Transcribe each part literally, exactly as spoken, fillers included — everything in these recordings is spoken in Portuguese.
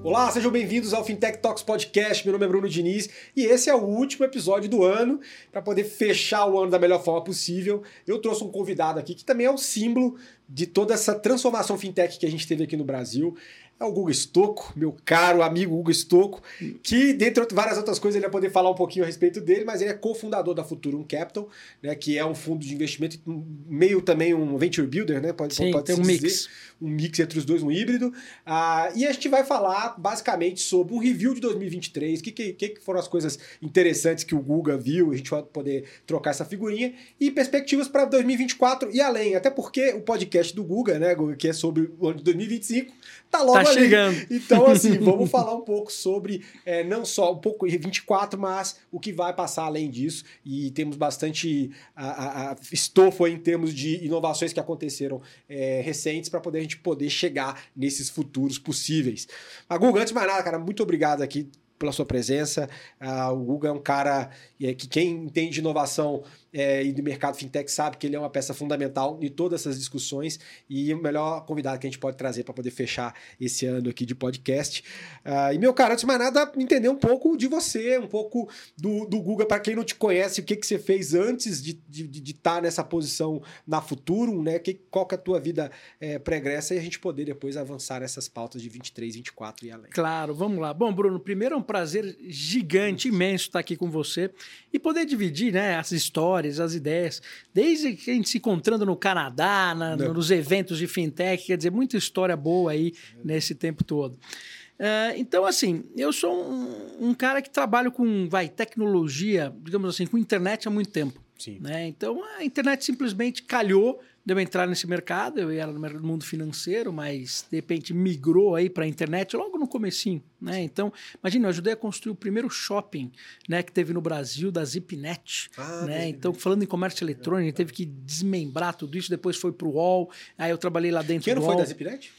Olá, sejam bem-vindos ao Fintech Talks Podcast. Meu nome é Bruno Diniz e esse é o último episódio do ano. Para poder fechar o ano da melhor forma possível, eu trouxe um convidado aqui que também é o símbolo de toda essa transformação fintech que a gente teve aqui no Brasil. É o Guga Stocco, meu caro amigo Guga Stocco, que, dentre várias outras coisas, ele vai poder falar um pouquinho a respeito dele, mas ele é cofundador da Futurum Capital, né, que é um fundo de investimento, meio também um venture builder, né? Pode, Sim, pode tem um dizer, mix. Um mix entre os dois, um híbrido. Ah, e a gente vai falar, basicamente, sobre um review de dois mil e vinte e três, o que, que, que foram as coisas interessantes que o Guga viu, a gente vai poder trocar essa figurinha, e perspectivas para dois mil e vinte e quatro e além, até porque o podcast do Guga, né, Guga, que é sobre o ano de dois mil e vinte e cinco, tá logo Tá ali. chegando. Então, assim, vamos falar um pouco sobre, é, não só um pouco vinte e quatro, mas o que vai passar além disso. E temos bastante a, a, a estofa em termos de inovações que aconteceram é, recentes para poder a gente poder chegar nesses futuros possíveis. Mas, Guga, antes de mais nada, cara, muito obrigado aqui pela sua presença. Uh, o Guga é um cara é, que quem entende de inovação é, e do mercado fintech sabe que ele é uma peça fundamental em todas essas discussões e o melhor convidado que a gente pode trazer para poder fechar esse ano aqui de podcast. Uh, e, meu cara, antes de mais nada, entender um pouco de você, um pouco do, do Guga, para quem não te conhece, o que, que você fez antes de estar de, de, de tá nessa posição na Futurum, né? Que, qual que é a tua vida é, pregressa e a gente poder depois avançar nessas pautas de vinte e três, vinte e quatro e além. Claro, vamos lá. Bom, Bruno, primeiro é um prazer gigante, imenso estar aqui com você e poder dividir, né, as histórias, as ideias, desde que a gente se encontrando no Canadá, na, nos eventos de fintech, quer dizer, muita história boa aí nesse tempo todo. Uh, então, assim, eu sou um, um cara que trabalho com, vai, tecnologia, digamos assim, com internet há muito tempo. Sim. Né? Então, a internet simplesmente calhou de eu entrar nesse mercado. Eu era no mundo financeiro, mas de repente migrou aí para a internet logo no comecinho, né? Então, imagina, eu ajudei a construir o primeiro shopping, né, que teve no Brasil, da Zipnet. Ah, né? Então, falando em comércio eletrônico, a gente teve que desmembrar tudo isso, depois foi para o U O L, aí eu trabalhei lá dentro que ano do foi U O L. da Zipnet?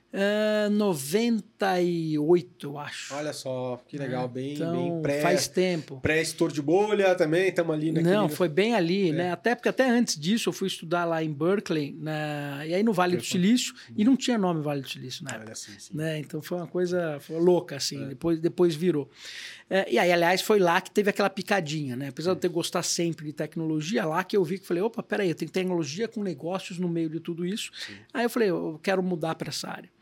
Uh, noventa e oito, eu acho. Olha só, que legal, é, bem, então, bem pré... faz tempo. Pré-estouro de bolha também, estamos ali naquele... Não, foi bem ali, é. né? Até porque até antes disso eu fui estudar lá em Berkeley, na... e aí no Vale do Silício, hum. e não tinha nome Vale do Silício na época. Olha, sim, sim. Né? Então foi uma coisa foi louca, assim, é. depois, depois virou. É, e aí, aliás, foi lá que teve aquela picadinha, né? Apesar é. de eu ter gostado sempre de tecnologia, lá que eu vi que falei, opa, peraí, eu tenho tecnologia com negócios no meio de tudo isso. Sim. Aí eu falei, eu quero mudar para essa área.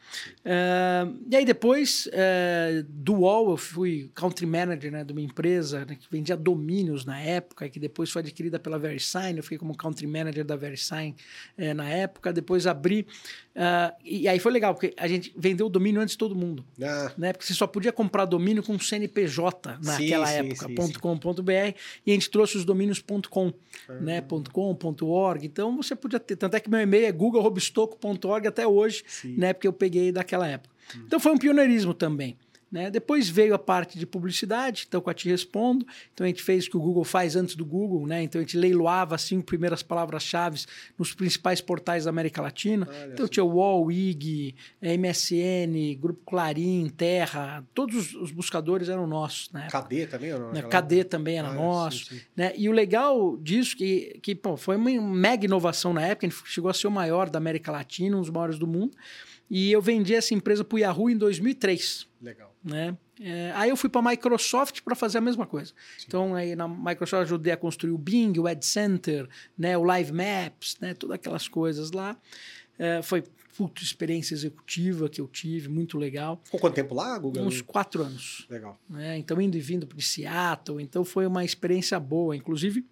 Uh, e aí depois uh, do U O L eu fui country manager, né, de uma empresa, né, que vendia domínios na época, que depois foi adquirida pela VeriSign. Eu fiquei como country manager da VeriSign uh, na época. Depois abri uh, e, e aí foi legal, porque a gente vendeu o domínio antes de todo mundo, ah. né, porque você só podia comprar domínio com C N P J naquela sim, época, sim, sim, .com.br, e a gente trouxe os domínios .com, ah. né, .com, .org. Então você podia ter, tanto é que meu e-mail é google arroba stocco ponto org até hoje, né, porque eu peguei daquela época. Hum. Então foi um pioneirismo também. Né? Depois veio a parte de publicidade, então com a Te Respondo. Então a gente fez o que o Google faz antes do Google, né? Então a gente leiloava as cinco primeiras palavras-chave nos principais portais da América Latina. Olha então assim. Tinha o U O L, I G, M S N, Grupo Clarim, Terra, todos os buscadores eram nossos. Né? C D também? Ou não? Né? C D também era ah, nosso. Sim, sim. Né? E o legal disso que, que pô, foi uma mega inovação na época, a gente chegou a ser o maior da América Latina, um dos maiores do mundo. E eu vendi essa empresa para o Yahoo em dois mil e três. Legal. Né? É, aí eu fui para a Microsoft para fazer a mesma coisa. Sim. Então, aí na Microsoft eu ajudei a construir o Bing, o Ad Center, né, o Live Maps, né, todas aquelas coisas lá. É, foi puta experiência executiva que eu tive, muito legal. Ficou quanto tempo lá, Guga? Uns quatro anos. Legal. Né? Então, indo e vindo para Seattle. Então, foi uma experiência boa. Inclusive,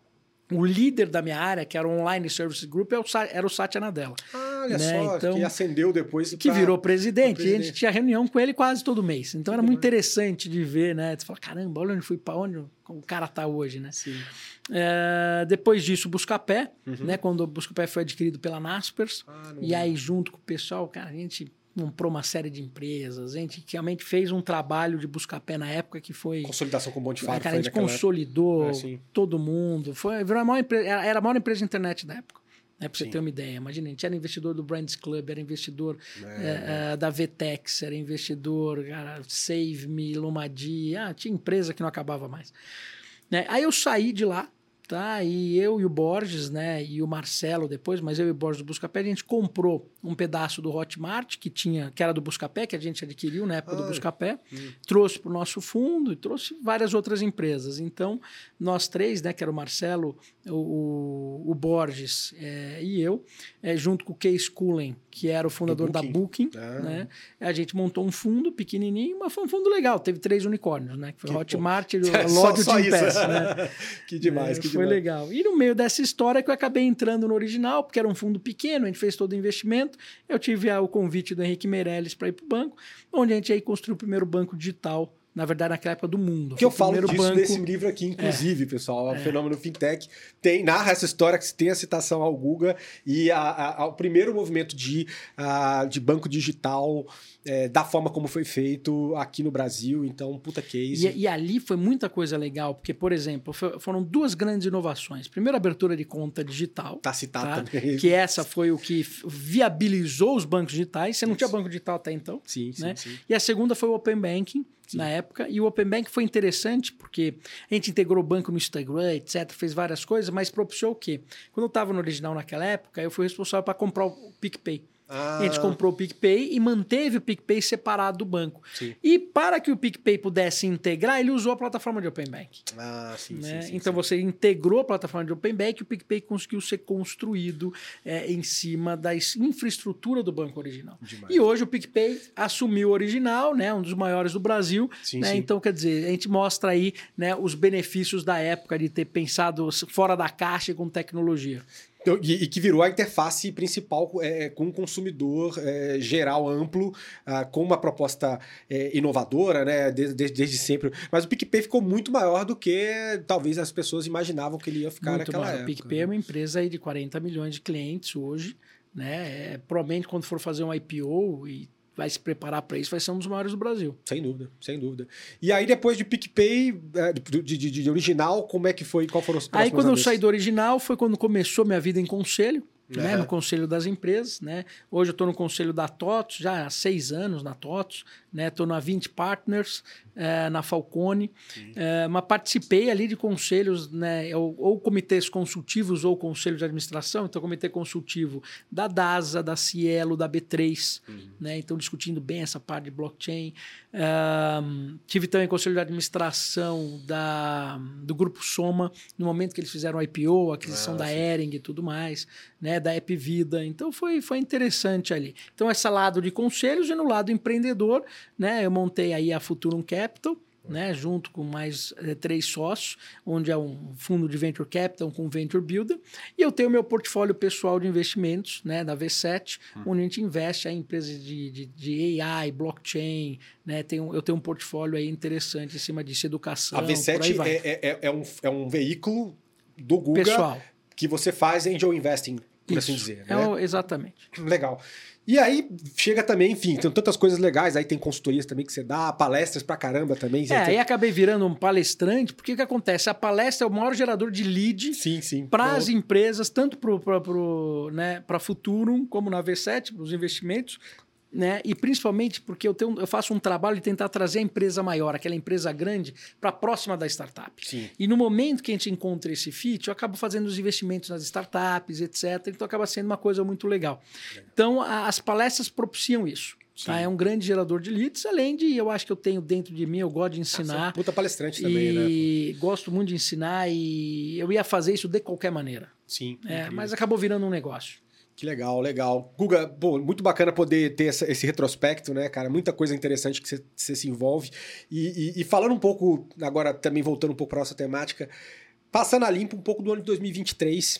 o líder da minha área, que era o Online Services Group, era o Satya Nadella. Ah, olha né? só, então, que ascendeu depois. Que pra... virou presidente, presidente. E a gente tinha reunião com ele quase todo mês. Então que era muito interessante de ver, né? Você fala, caramba, olha onde fui, para onde o cara está hoje, né? Sim. É, depois disso, o Buscapé, uhum. né? Quando o Buscapé foi adquirido pela Naspers. Ah, e aí, vi. junto com o pessoal, cara, a gente comprou uma série de empresas. A gente realmente fez um trabalho de Buscapé na época que foi... Consolidação com o Monte Faro. Cara, a gente consolidou é, todo mundo. Foi, virou a maior empresa, era a maior empresa de internet da época. Né, para você ter uma ideia. Imagina, a gente era investidor do Brands Club, era investidor é, é, é, da Vtex, era investidor, cara, Save Me, Lumadi, ah, tinha empresa que não acabava mais. Né? Aí eu saí de lá, Tá, e eu e o Borges, né, e o Marcelo depois, mas eu e o Borges do Buscapé, a gente comprou um pedaço do Hotmart, que tinha, que era do Buscapé, que a gente adquiriu na época ah, do Buscapé, hum. trouxe para o nosso fundo e trouxe várias outras empresas. Então, nós três, né, que era o Marcelo, o, o Borges é, e eu, é, junto com o Kees Kullen, que era o fundador Booking. da Booking, ah. né, a gente montou um fundo pequenininho, mas foi um fundo legal, teve três unicórnios, né, que foi o Hotmart e o Lodge só, Team Pass, né? Que demais, é, que foi demais. legal. E no meio dessa história que eu acabei entrando no Original, porque era um fundo pequeno, a gente fez todo o investimento, eu tive a, o convite do Henrique Meirelles para ir para o banco, onde a gente aí construiu o primeiro banco digital, na verdade, naquela época do mundo. Que eu falo disso banco... nesse livro aqui, inclusive, é. pessoal. O é. Fenômeno Fintech tem, narra essa história, que tem a citação ao Guga e a, a, a, o primeiro movimento de, a, de banco digital é, da forma como foi feito aqui no Brasil. Então, puta case. E, e ali foi muita coisa legal, porque, por exemplo, foi, foram duas grandes inovações. Primeiro, a abertura de conta digital. Tá citado tá? também. Que essa foi o que viabilizou os bancos digitais. Você não Isso. tinha banco digital até então. Sim, né? sim, sim. E a segunda foi o Open Banking. Sim. Na época, e o Open Bank foi interessante porque a gente integrou o banco no Instagram, etcétera, fez várias coisas, mas propiciou o quê? Quando eu estava no Original naquela época, eu fui responsável para comprar o PicPay. Ah. A gente comprou o PicPay e manteve o PicPay separado do banco. Sim. E para que o PicPay pudesse integrar, ele usou a plataforma de Open Bank. Ah, sim, né? sim, sim, então sim. você integrou a plataforma de Open Bank e o PicPay conseguiu ser construído é, em cima da infraestrutura do banco original. Demais. E hoje o PicPay assumiu o Original, né? Um dos maiores do Brasil. Sim, né? sim. Então, quer dizer, a gente mostra aí, né, os benefícios da época de ter pensado fora da caixa e com tecnologia. E, e que virou a interface principal é, com o consumidor é, geral, amplo, ah, com uma proposta é, inovadora, né, desde, desde, desde sempre. Mas o PicPay ficou muito maior do que talvez as pessoas imaginavam que ele ia ficar muito naquela maior. época. O PicPay é uma empresa aí de quarenta milhões de clientes hoje. Né? É, provavelmente quando for fazer um I P O e vai se preparar para isso, vai ser um dos maiores do Brasil. Sem dúvida, sem dúvida. E aí, depois de PicPay, de, de, de Original, como é que foi? Qual foram os próximos Aí, quando anos? eu saí do Original, foi quando começou minha vida em conselho, uhum. né? No conselho das empresas. Né? Hoje eu estou no conselho da TOTOS, já há seis anos na TOTOS. Estou né? na vinte Partners, é, na Falcone. É, mas participei ali de conselhos, né? ou, ou comitês consultivos ou conselho de administração. Então, comitê consultivo da DASA, da Cielo, da B três. Uhum. Né? Então, discutindo bem essa parte de blockchain. Um, tive também conselho de administração da, do Grupo Soma, no momento que eles fizeram o I P O, a aquisição ah, da Hering e tudo mais, né, da App Vida. Então foi, foi interessante ali. Então, esse lado de conselhos e no lado empreendedor, né, eu montei aí a Futurum Capital, né, junto com mais é, três sócios, onde é um fundo de Venture Capital com Venture Builder, e eu tenho meu portfólio pessoal de investimentos, né, da V sete, hum. onde a gente investe em empresas de, de, de A I, blockchain, né, tem um, eu tenho um portfólio aí interessante em cima disso, educação. A V sete é, é, é, um, é um veículo do Guga pessoal que você faz angel investing, por Isso. assim dizer. Né? É o, exatamente. Legal. E aí chega também, enfim, tem tantas coisas legais, aí tem consultorias também que você dá, palestras pra caramba também. É, tem... aí acabei virando um palestrante, porque o que acontece? A palestra é o maior gerador de lead para as empresas, tanto para pro, né, para Futurum, como na V sete, para os investimentos, né? E principalmente porque eu, tenho, eu faço um trabalho de tentar trazer a empresa maior, aquela empresa grande, para próxima da startup. Sim. E no momento que a gente encontra esse fit, eu acabo fazendo os investimentos nas startups, etcétera. Então acaba sendo uma coisa muito legal. legal. Então a, as palestras propiciam isso. Tá? É um grande gerador de leads, além de, eu acho que eu tenho dentro de mim, eu gosto de ensinar. Ah, puta palestrante também, né? E gosto muito de ensinar e eu ia fazer isso de qualquer maneira. Sim. É, mas acabou virando um negócio. Que legal, legal. Guga, pô, muito bacana poder ter essa, esse retrospecto, né, cara? Muita coisa interessante que você se envolve. E, e, e falando um pouco, agora também voltando um pouco para a nossa temática, passando a limpo um pouco do ano de dois mil e vinte e três,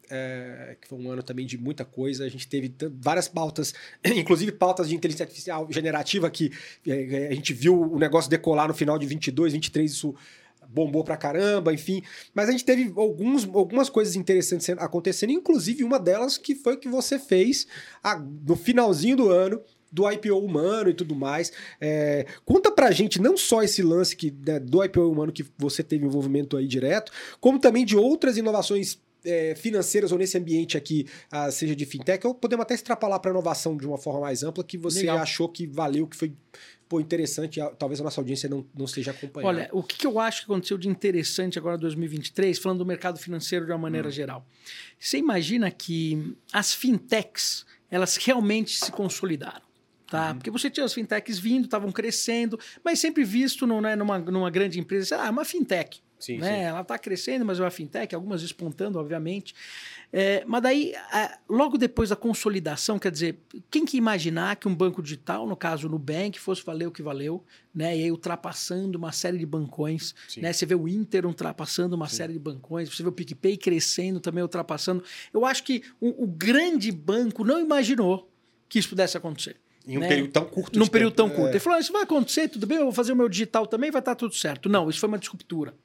é, que foi um ano também de muita coisa. A gente teve várias pautas, inclusive pautas de inteligência artificial generativa, que é, a gente viu o negócio decolar no final de vinte e dois, vinte e três, isso bombou pra caramba, enfim. Mas a gente teve alguns, algumas coisas interessantes acontecendo, inclusive uma delas que foi o que você fez a, no finalzinho do ano, do I P O humano e tudo mais. É, conta pra gente não só esse lance que, né, do I P O humano que você teve envolvimento aí direto, como também de outras inovações é, financeiras ou nesse ambiente aqui, ah, seja de fintech, ou podemos até extrapolar para inovação de uma forma mais ampla, que você Legal. achou que valeu, que foi pô, interessante, e talvez a nossa audiência não, não esteja acompanhando. Olha, o que, que eu acho que aconteceu de interessante agora em dois mil e vinte e três, falando do mercado financeiro de uma maneira hum. geral. Você imagina que as fintechs, elas realmente se consolidaram. Tá? Uhum. Porque você tinha as fintechs vindo, estavam crescendo, mas sempre visto no, né, numa, numa grande empresa, ah, uma fintech. Sim, né? Sim. Ela está crescendo, mas é uma fintech, algumas despontando, obviamente. É, mas daí, logo depois da consolidação, quer dizer, quem que imaginar que um banco digital, no caso o Nubank, fosse valer o que valeu, né? E aí ultrapassando uma série de bancões. Né? Você vê o Inter ultrapassando uma Sim. série de bancões, você vê o PicPay crescendo, também ultrapassando. Eu acho que o, o grande banco não imaginou que isso pudesse acontecer. Em um né? período tão curto. Num período tempo. tão curto. É. Ele falou, isso vai acontecer, tudo bem, eu vou fazer o meu digital também, vai estar tudo certo. Não, isso foi uma disruptura.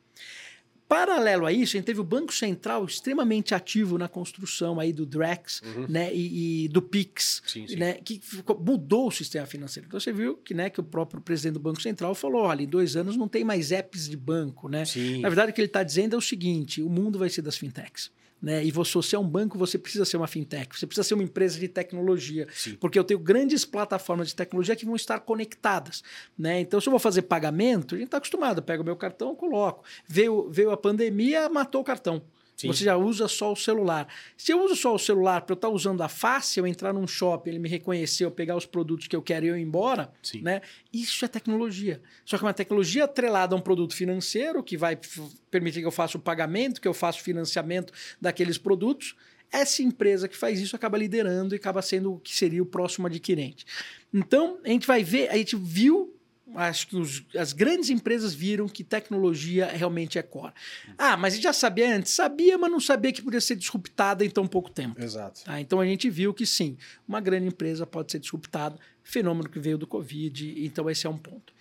Paralelo a isso, a gente teve o Banco Central extremamente ativo na construção aí do Drex uhum. né, e, e do Pix, sim, sim. Né, que mudou o sistema financeiro. Então você viu que, né, que o próprio presidente do Banco Central falou, olha, em dois anos não tem mais apps de banco. Né? Na verdade, o que ele está dizendo é o seguinte, o mundo vai ser das fintechs. Né? E você, se é um banco, você precisa ser uma fintech, você precisa ser uma empresa de tecnologia, Sim. porque eu tenho grandes plataformas de tecnologia que vão estar conectadas. Né? Então, se eu vou fazer pagamento, a gente está acostumado, pego o meu cartão, coloco. Veio, veio a pandemia, matou o cartão. Sim. Você já usa só o celular. Se eu uso só o celular para eu estar usando a face, eu entrar num shopping, ele me reconhecer, eu pegar os produtos que eu quero e eu ir embora, né? Isso é tecnologia. Só que uma tecnologia atrelada a um produto financeiro que vai permitir que eu faça o pagamento, que eu faça o financiamento daqueles produtos. Essa empresa que faz isso acaba liderando e acaba sendo o que seria o próximo adquirente. Então, a gente vai ver, a gente viu acho que os, as grandes empresas viram que tecnologia realmente é core. Ah, mas a gente já sabia antes? Sabia, mas não sabia que podia ser disruptada em tão pouco tempo. Exato. Tá? Então a gente viu que sim, uma grande empresa pode ser disruptada, fenômeno que veio do Covid, então esse é um ponto.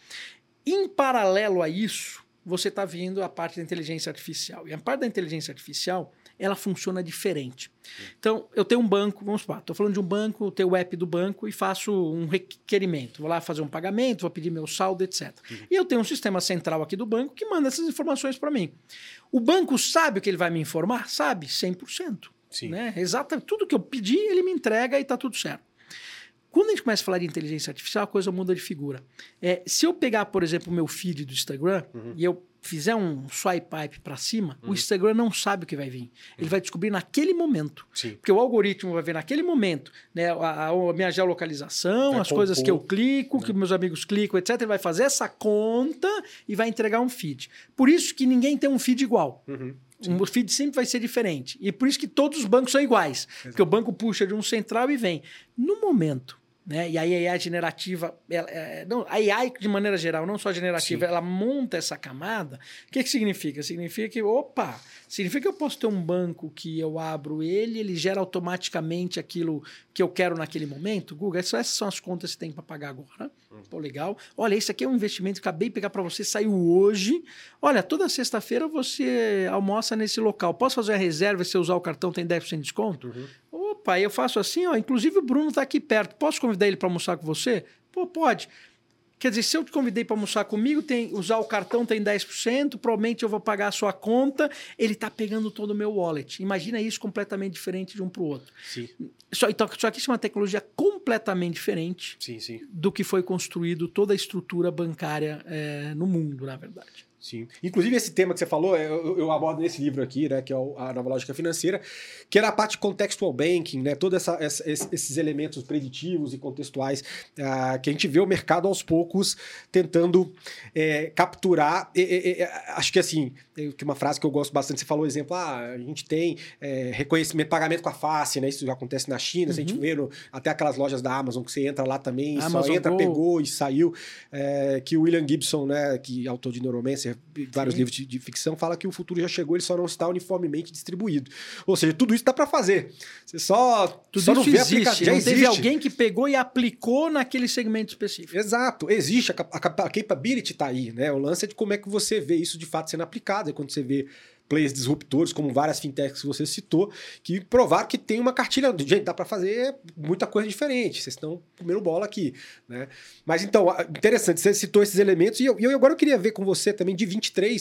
Em paralelo a isso, você está vindo a parte da inteligência artificial. E a parte da inteligência artificial, ela funciona diferente. Então, eu tenho um banco, vamos supor, estou falando de um banco, eu tenho o app do banco e faço um requerimento. Vou lá fazer um pagamento, vou pedir meu saldo, etcétera. Uhum. E eu tenho um sistema central aqui do banco que manda essas informações para mim. O banco sabe o que ele vai me informar? Sabe, cem por cento. Sim. Né? Exatamente. Tudo que eu pedi, ele me entrega e está tudo certo. Quando a gente começa a falar de inteligência artificial, a coisa muda de figura. É, se eu pegar, por exemplo, o meu feed do Instagram uhum. e eu fizer um swipe pipe para cima, uhum. o Instagram não sabe o que vai vir. Uhum. Ele vai descobrir naquele momento. Sim. Porque o algoritmo vai ver naquele momento, né, a, a minha geolocalização, vai as compor, coisas que eu clico, né? Que meus amigos clicam, etcétera. Ele vai fazer essa conta e vai entregar um feed. Por isso que ninguém tem um feed igual. Uhum. Sim. O feed sempre vai ser diferente. E por isso que todos os bancos são iguais. Exato. Porque o banco puxa de um central e vem. No momento, né? E aí a A I generativa, ela, é, não, a A I de maneira geral, não só generativa, Sim. ela monta essa camada. O que, que significa? Significa que, opa, significa que eu posso ter um banco que eu abro ele, ele gera automaticamente aquilo que eu quero naquele momento. Google, essas são as contas que você tem para pagar agora. Uhum. Pô, legal. Olha, esse aqui é um investimento que acabei de pegar para você, saiu hoje. Olha, toda sexta-feira você almoça nesse local. Posso fazer a reserva se você usar o cartão, tem dez por cento de desconto? Uhum. Opa, eu faço assim, ó. Inclusive o Bruno está aqui perto. Posso convidar ele para almoçar com você? Pô, pode. Quer dizer, se eu te convidei para almoçar comigo, tem, usar o cartão tem dez por cento, provavelmente eu vou pagar a sua conta, ele está pegando todo o meu wallet. Imagina isso completamente diferente de um para o outro. Sim. Só, então, só que isso é uma tecnologia completamente diferente sim, sim. do que foi construído toda a estrutura bancária é, no mundo, na verdade. Sim. Inclusive, esse tema que você falou, eu, eu abordo nesse livro aqui, né, que é a Nova Lógica Financeira, que era a parte de contextual banking, né, todos essa, essa, esses elementos preditivos e contextuais uh, que a gente vê o mercado aos poucos tentando é, capturar. E, e, e, acho que assim, tem uma frase que eu gosto bastante, você falou, exemplo, ah, a gente tem é, reconhecimento, pagamento com a face, né, isso já acontece na China, uhum. a gente vê no, até aquelas lojas da Amazon que você entra lá também, Amazon só entra, Go. pegou e saiu, é, que o William Gibson, né, que é autor de Neuromancer, vários Sim. livros de, de ficção, fala que o futuro já chegou, ele só não está uniformemente distribuído. Ou seja, tudo isso dá para fazer. Você só, tudo só isso não vê existe. Aplica... Já não existe. Teve alguém que pegou e aplicou naquele segmento específico. Exato. Existe. A, a, a capability está aí. Né? O lance é de como é que você vê isso de fato sendo aplicado. É quando você vê players disruptores, como várias fintechs que você citou, que provaram que tem uma cartilha. Gente, dá para fazer muita coisa diferente. Vocês estão comendo bola aqui. Né? Mas então, interessante, você citou esses elementos. E eu, eu agora eu queria ver com você também, de vinte e três,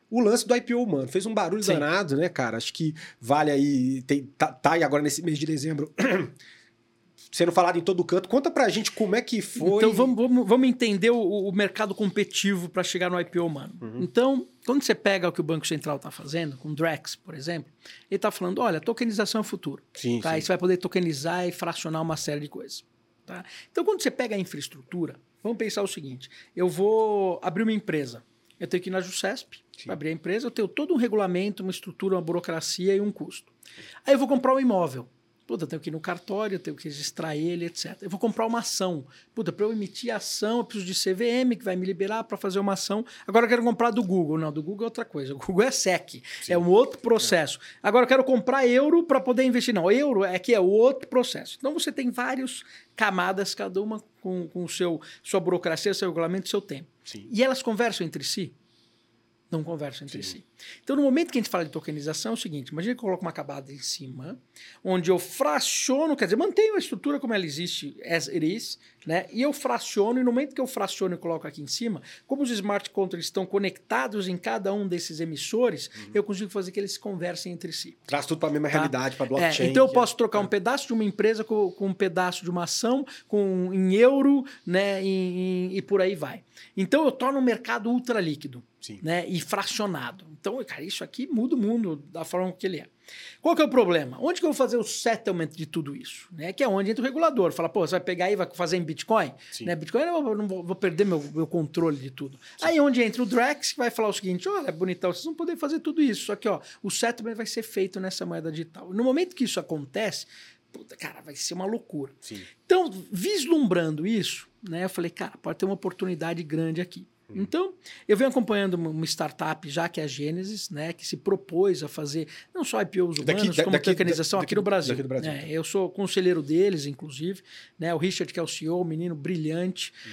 o lance do I P O, mano, fez um barulho Sim. danado, né, cara? Acho que vale aí, tem, tá, tá aí agora nesse mês de dezembro sendo falado em todo canto. Conta pra gente como é que foi. Então vamos, vamos, vamos entender o, o mercado competitivo para chegar no I P O, mano. Uhum. Então, quando você pega o que o Banco Central está fazendo, com o Drex, por exemplo, ele está falando, olha, tokenização é o futuro. Sim, tá? sim. Aí você vai poder tokenizar e fracionar uma série de coisas. Tá? Então, quando você pega a infraestrutura, vamos pensar o seguinte, eu vou abrir uma empresa, eu tenho que ir na Jusesp, para abrir a empresa, eu tenho todo um regulamento, uma estrutura, uma burocracia e um custo. Aí eu vou comprar um imóvel. Puta, eu tenho que ir no cartório, eu tenho que registrar ele, etcétera. Eu vou comprar uma ação. Puta, para eu emitir a ação, eu preciso de C V M, que vai me liberar para fazer uma ação. Agora eu quero comprar do Google. Não, do Google é outra coisa. O Google é S E C, Sim. é um outro processo. É. Agora eu quero comprar euro para poder investir. Não, euro é que é outro processo. Então você tem várias camadas, cada uma com, com o seu, sua burocracia, seu regulamento, seu tempo. Sim. E elas conversam entre si? Não conversam entre Sim. si. Então, no momento que a gente fala de tokenização, é o seguinte, imagina que eu coloco uma camada em cima, onde eu fraciono, quer dizer, mantenho a estrutura como ela existe, as it is, né? E eu fraciono, e no momento que eu fraciono e coloco aqui em cima, como os smart contracts estão conectados em cada um desses emissores, uhum. eu consigo fazer que eles se conversem entre si. Traz tudo para a mesma tá? realidade, para blockchain. É, então, eu posso trocar é. um pedaço de uma empresa com, com um pedaço de uma ação, com, em euro, né? em, em, e por aí vai. Então, eu torno o mercado ultra líquido. Sim. Né, e fracionado. Então, cara, isso aqui muda o mundo da forma que ele é. Qual que é o problema? Onde que eu vou fazer o settlement de tudo isso? Né? Que é onde entra o regulador. Fala, pô, você vai pegar e vai fazer em Bitcoin? Né? Bitcoin eu não vou, vou perder meu, meu controle de tudo. Sim. Aí onde entra o Drex, que vai falar o seguinte, olha, bonitão, vocês vão poder fazer tudo isso. Só que ó, o settlement vai ser feito nessa moeda digital. No momento que isso acontece, puta, cara, vai ser uma loucura. Sim. Então, vislumbrando isso, né, eu falei, cara, pode ter uma oportunidade grande aqui. Então, eu venho acompanhando uma startup já, que é a Gênesis, né, que se propôs a fazer não só I P Os humanos, daqui, como daqui, tokenização daqui, aqui no Brasil. Daqui do Brasil é, eu sou conselheiro deles, inclusive, né, o Richard, que é o C E O, um menino brilhante. Uhum.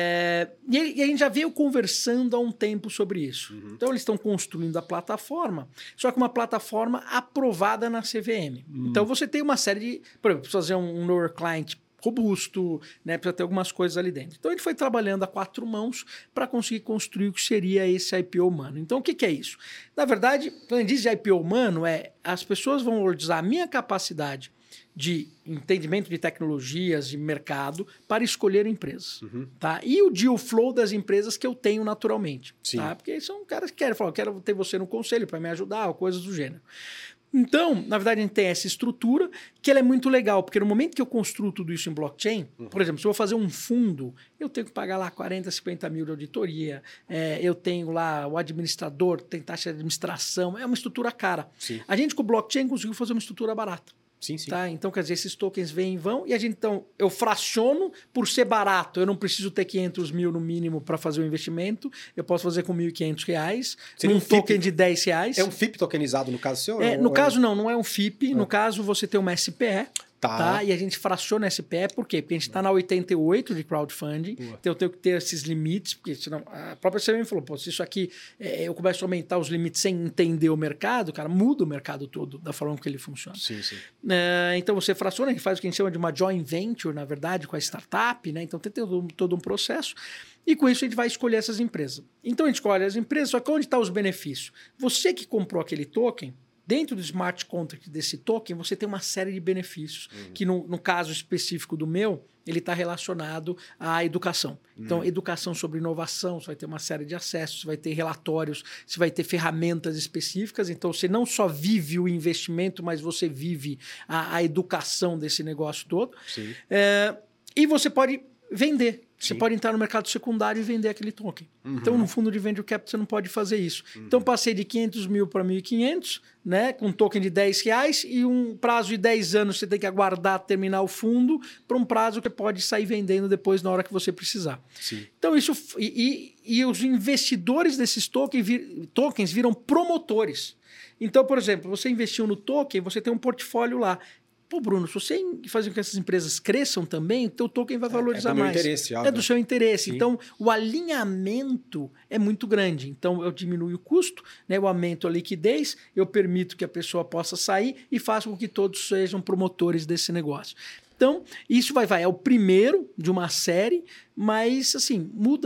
É, e, e a gente já veio conversando há um tempo sobre isso. Uhum. Então, eles estão construindo a plataforma, só que uma plataforma aprovada na C V M. Uhum. Então, você tem uma série de... Por exemplo, precisa fazer um, um lower client robusto, né? Precisa ter algumas coisas ali dentro. Então, ele foi trabalhando a quatro mãos para conseguir construir o que seria esse I P O humano. Então, o que, que é isso? Na verdade, quando a gente diz de I P O humano, é as pessoas vão utilizar a minha capacidade de entendimento de tecnologias de mercado para escolher empresas. Uhum. Tá? E o deal flow das empresas que eu tenho naturalmente. Tá? Porque são caras que querem falar, eu quero ter você no conselho para me ajudar, ou coisas do gênero. Então, na verdade, a gente tem essa estrutura que ela é muito legal, porque no momento que eu construo tudo isso em blockchain, uhum. por exemplo, se eu vou fazer um fundo, eu tenho que pagar lá quarenta, cinquenta mil de auditoria, é, eu tenho lá o administrador, tem taxa de administração, é uma estrutura cara. Sim. A gente com o blockchain conseguiu fazer uma estrutura barata. Sim, sim. Tá? Então, quer dizer, esses tokens vêm e vão, e a gente, então, eu fraciono por ser barato. Eu não preciso ter quinhentos mil no mínimo para fazer o investimento. Eu posso fazer com mil e quinhentos reais. Seria num um token F I P de dez reais. É um F I P tokenizado no caso seu? É, no caso, não, não é um F I P. É. No caso, você tem uma S P E. Tá. Tá? E a gente fraciona S P E, por quê? Porque a gente está na oitenta e oito de crowdfunding, Boa. Então eu tenho que ter esses limites, porque senão a própria C V M falou, pô, se isso aqui é, eu começo a aumentar os limites sem entender o mercado, cara, muda o mercado todo da forma que ele funciona. Sim, sim. É, então você fraciona, a gente faz o que a gente chama de uma joint venture, na verdade, com a startup, né? Então tem todo, todo um processo. E com isso a gente vai escolher essas empresas. Então a gente escolhe as empresas, só que onde estão os benefícios? Você que comprou aquele token, dentro do smart contract desse token, você tem uma série de benefícios, uhum. que no, no caso específico do meu, ele está relacionado à educação. Uhum. Então, educação sobre inovação, você vai ter uma série de acessos, você vai ter relatórios, você vai ter ferramentas específicas. Então, você não só vive o investimento, mas você vive a, a educação desse negócio todo. Sim. É, e você pode vender. Você Sim. pode entrar no mercado secundário e vender aquele token. Uhum. Então, no fundo de venture capital, você não pode fazer isso. Uhum. Então, passei de quinhentos mil para mil e quinhentos, né, com um token de dez reais e um prazo de dez anos você tem que aguardar terminar o fundo para um prazo que pode sair vendendo depois na hora que você precisar. Sim. Então, isso... E, e, e os investidores desses tokens, vir, tokens viram promotores. Então, por exemplo, você investiu no token, você tem um portfólio lá. Pô, Bruno, se você fazer com que essas empresas cresçam também, o teu token vai valorizar mais. É do meu interesse. É do seu interesse. Sim. Então, o alinhamento é muito grande. Então, eu diminuo o custo, né? Eu aumento a liquidez, eu permito que a pessoa possa sair e faço com que todos sejam promotores desse negócio. Então, isso vai, vai. É o primeiro de uma série, mas, assim, muda.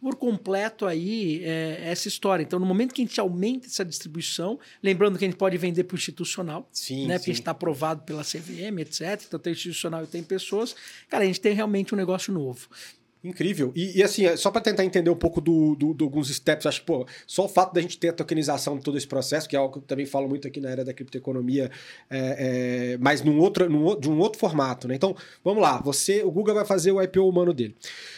por completo aí é, essa história. Então, no momento que a gente aumenta essa distribuição, lembrando que a gente pode vender para o institucional, sim, né? sim. Porque a gente está aprovado pela C V M, etcétera. Então, tem institucional e tem pessoas. Cara, a gente tem realmente um negócio novo. Incrível. E, e assim, só para tentar entender um pouco do, do, do alguns steps, acho que pô, só o fato da gente ter a tokenização de todo esse processo, que é algo que eu também falo muito aqui na era da criptoeconomia, é, é, mas num outro, num, de um outro formato, né? Então, vamos lá, você, o Guga vai fazer o I P O humano dele.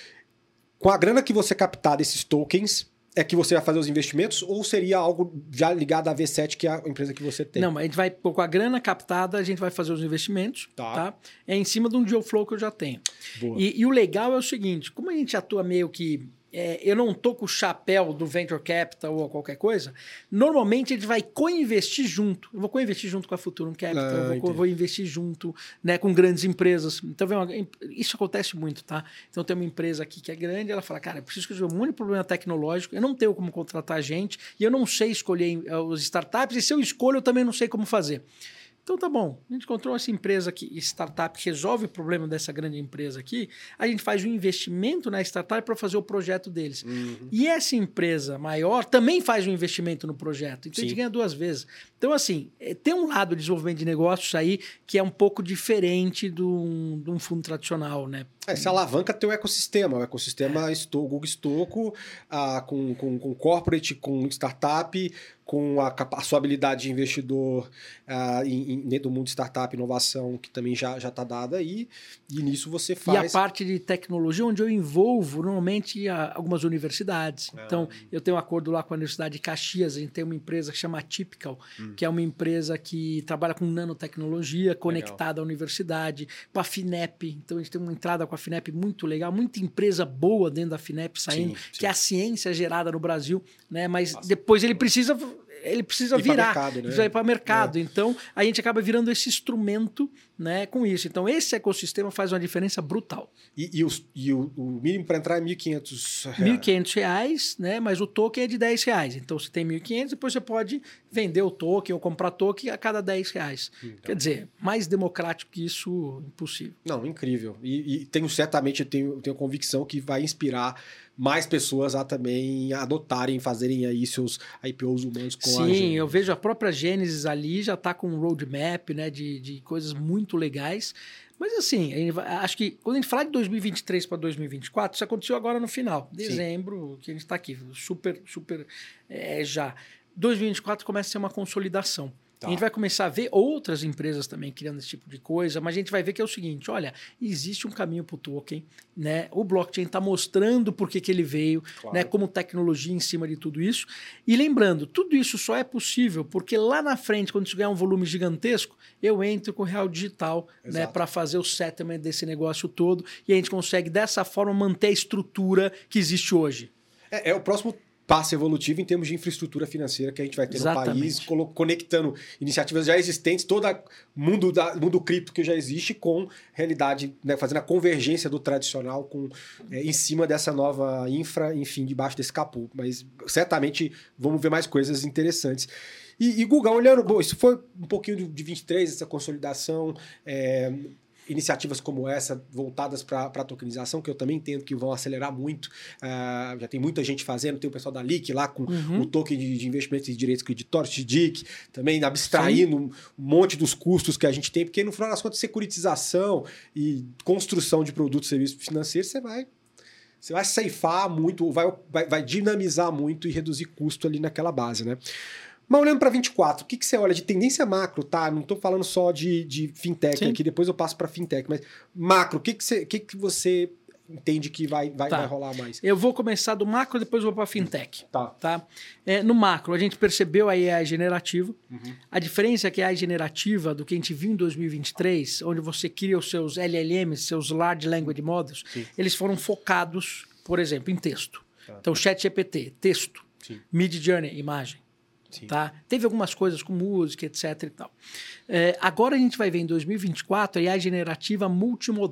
Com a grana que você captar desses tokens, é que você vai fazer os investimentos ou seria algo já ligado à V sete, que é a empresa que você tem? Não, mas a gente vai, com a grana captada, a gente vai fazer os investimentos, tá? tá? É em cima de um deal flow que eu já tenho. E, e o legal é o seguinte, como a gente atua meio que... É, eu não tô com o chapéu do Venture Capital ou qualquer coisa, normalmente a gente vai co-investir junto. Eu vou co-investir junto com a Futurum Capital, Ah, eu vou, vou investir junto, né, com grandes empresas. Então, vem uma, isso acontece muito, tá? Então, tem uma empresa aqui que é grande, ela fala, cara, eu preciso resolver um monte de problema tecnológico, eu não tenho como contratar gente e eu não sei escolher os startups, e se eu escolho, eu também não sei como fazer. Então tá bom, a gente encontrou essa empresa aqui, startup, que resolve o problema dessa grande empresa aqui, a gente faz um investimento na startup para fazer o projeto deles. Uhum. E essa empresa maior também faz um investimento no projeto, então Sim. a gente ganha duas vezes. Então assim, tem um lado de desenvolvimento de negócios aí que é um pouco diferente de um, de um fundo tradicional, né? É, você alavanca teu ecossistema, o ecossistema é. Estou, Google Estoco, ah, com, com, com corporate, com startup, com a, a sua habilidade de investidor ah, em, em, dentro do mundo de startup e inovação, que também já está dada aí, e nisso você faz... E a parte de tecnologia, onde eu envolvo normalmente a, algumas universidades. É. Então, eu tenho um acordo lá com a Universidade de Caxias, a gente tem uma empresa que chama Typical, hum. que é uma empresa que trabalha com nanotecnologia, conectada Legal. À universidade, com a FINEP, então a gente tem uma entrada com a FINEP muito legal, muita empresa boa dentro da FINEP saindo, sim, sim. que é a ciência gerada no Brasil, né? Mas Nossa. Depois ele precisa... ele precisa ir virar, mercado, né? precisa ir para o mercado. É. Então, a gente acaba virando esse instrumento, né, com isso. Então, esse ecossistema faz uma diferença brutal. E, e, os, e o, o mínimo para entrar é mil e quinhentos reais? mil e quinhentos reais, né, mas o token é de dez reais. Então, você tem mil e quinhentos, depois você pode vender o token ou comprar token a cada dez reais. Então. Quer dizer, mais democrático que isso, impossível. Não, incrível. E, e tenho certamente, eu tenho, tenho convicção que vai inspirar mais pessoas a também adotarem, fazerem aí seus I P Os humanos com Sim, a Gênesis. Sim, eu vejo a própria Gênesis ali, já está com um roadmap, né, de, de coisas muito legais. Mas assim, acho que quando a gente falar de dois mil e vinte e três para dois mil e vinte e quatro, isso aconteceu agora no final, dezembro, Sim. que a gente está aqui, super, super é, já. dois mil e vinte e quatro começa a ser uma consolidação. Tá. A gente vai começar a ver outras empresas também criando esse tipo de coisa, mas a gente vai ver que é o seguinte, olha, existe um caminho para o token, né? O blockchain está mostrando por que que ele veio, claro. Né? Como tecnologia em cima de tudo isso. E lembrando, tudo isso só é possível porque lá na frente, quando isso ganhar um volume gigantesco, eu entro com o real digital, né? Para fazer o settlement desse negócio todo e a gente consegue dessa forma manter a estrutura que existe hoje. É, é o próximo passo evolutivo em termos de infraestrutura financeira que a gente vai ter Exatamente. No país, conectando iniciativas já existentes, todo o mundo, da, mundo cripto que já existe com realidade, né, fazendo a convergência do tradicional com, é, em cima dessa nova infra, enfim, debaixo desse capô. Mas certamente vamos ver mais coisas interessantes. E, e Guga, olhando, bom, isso foi um pouquinho de vinte e três, essa consolidação, é, iniciativas como essa voltadas para a tokenização, que eu também entendo que vão acelerar muito. Uh, já tem muita gente fazendo, tem o pessoal da L I C lá com uhum. o token de, de investimentos em direitos creditórios, T D I C, também abstraindo um monte dos custos que a gente tem, porque no final das contas, securitização e construção de produtos e serviços financeiros, você vai... Você vai ceifar muito, vai, vai, vai dinamizar muito e reduzir custo ali naquela base, né? Mas olhando para vinte e quatro, o que, que você olha de tendência macro, tá? Não estou falando só de, de fintech Sim. aqui, depois eu passo para fintech, mas macro, o que, que, você, que, que você entende que vai, vai, tá. vai rolar mais? Eu vou começar do macro, depois eu vou para fintech. Tá. Tá? É, no macro, a gente percebeu a A I generativa. Uhum. A diferença é que a A I generativa, do que a gente viu em dois mil e vinte e três, onde você cria os seus L L Ms, seus Large Language Models, Sim. eles foram focados, por exemplo, em texto. Tá. Então, ChatGPT, texto. Sim. Midjourney, imagem. Sim. Tá? Teve algumas coisas com música, etc e tal. É, agora a gente vai ver em dois mil e vinte e quatro a I A generativa multimodal.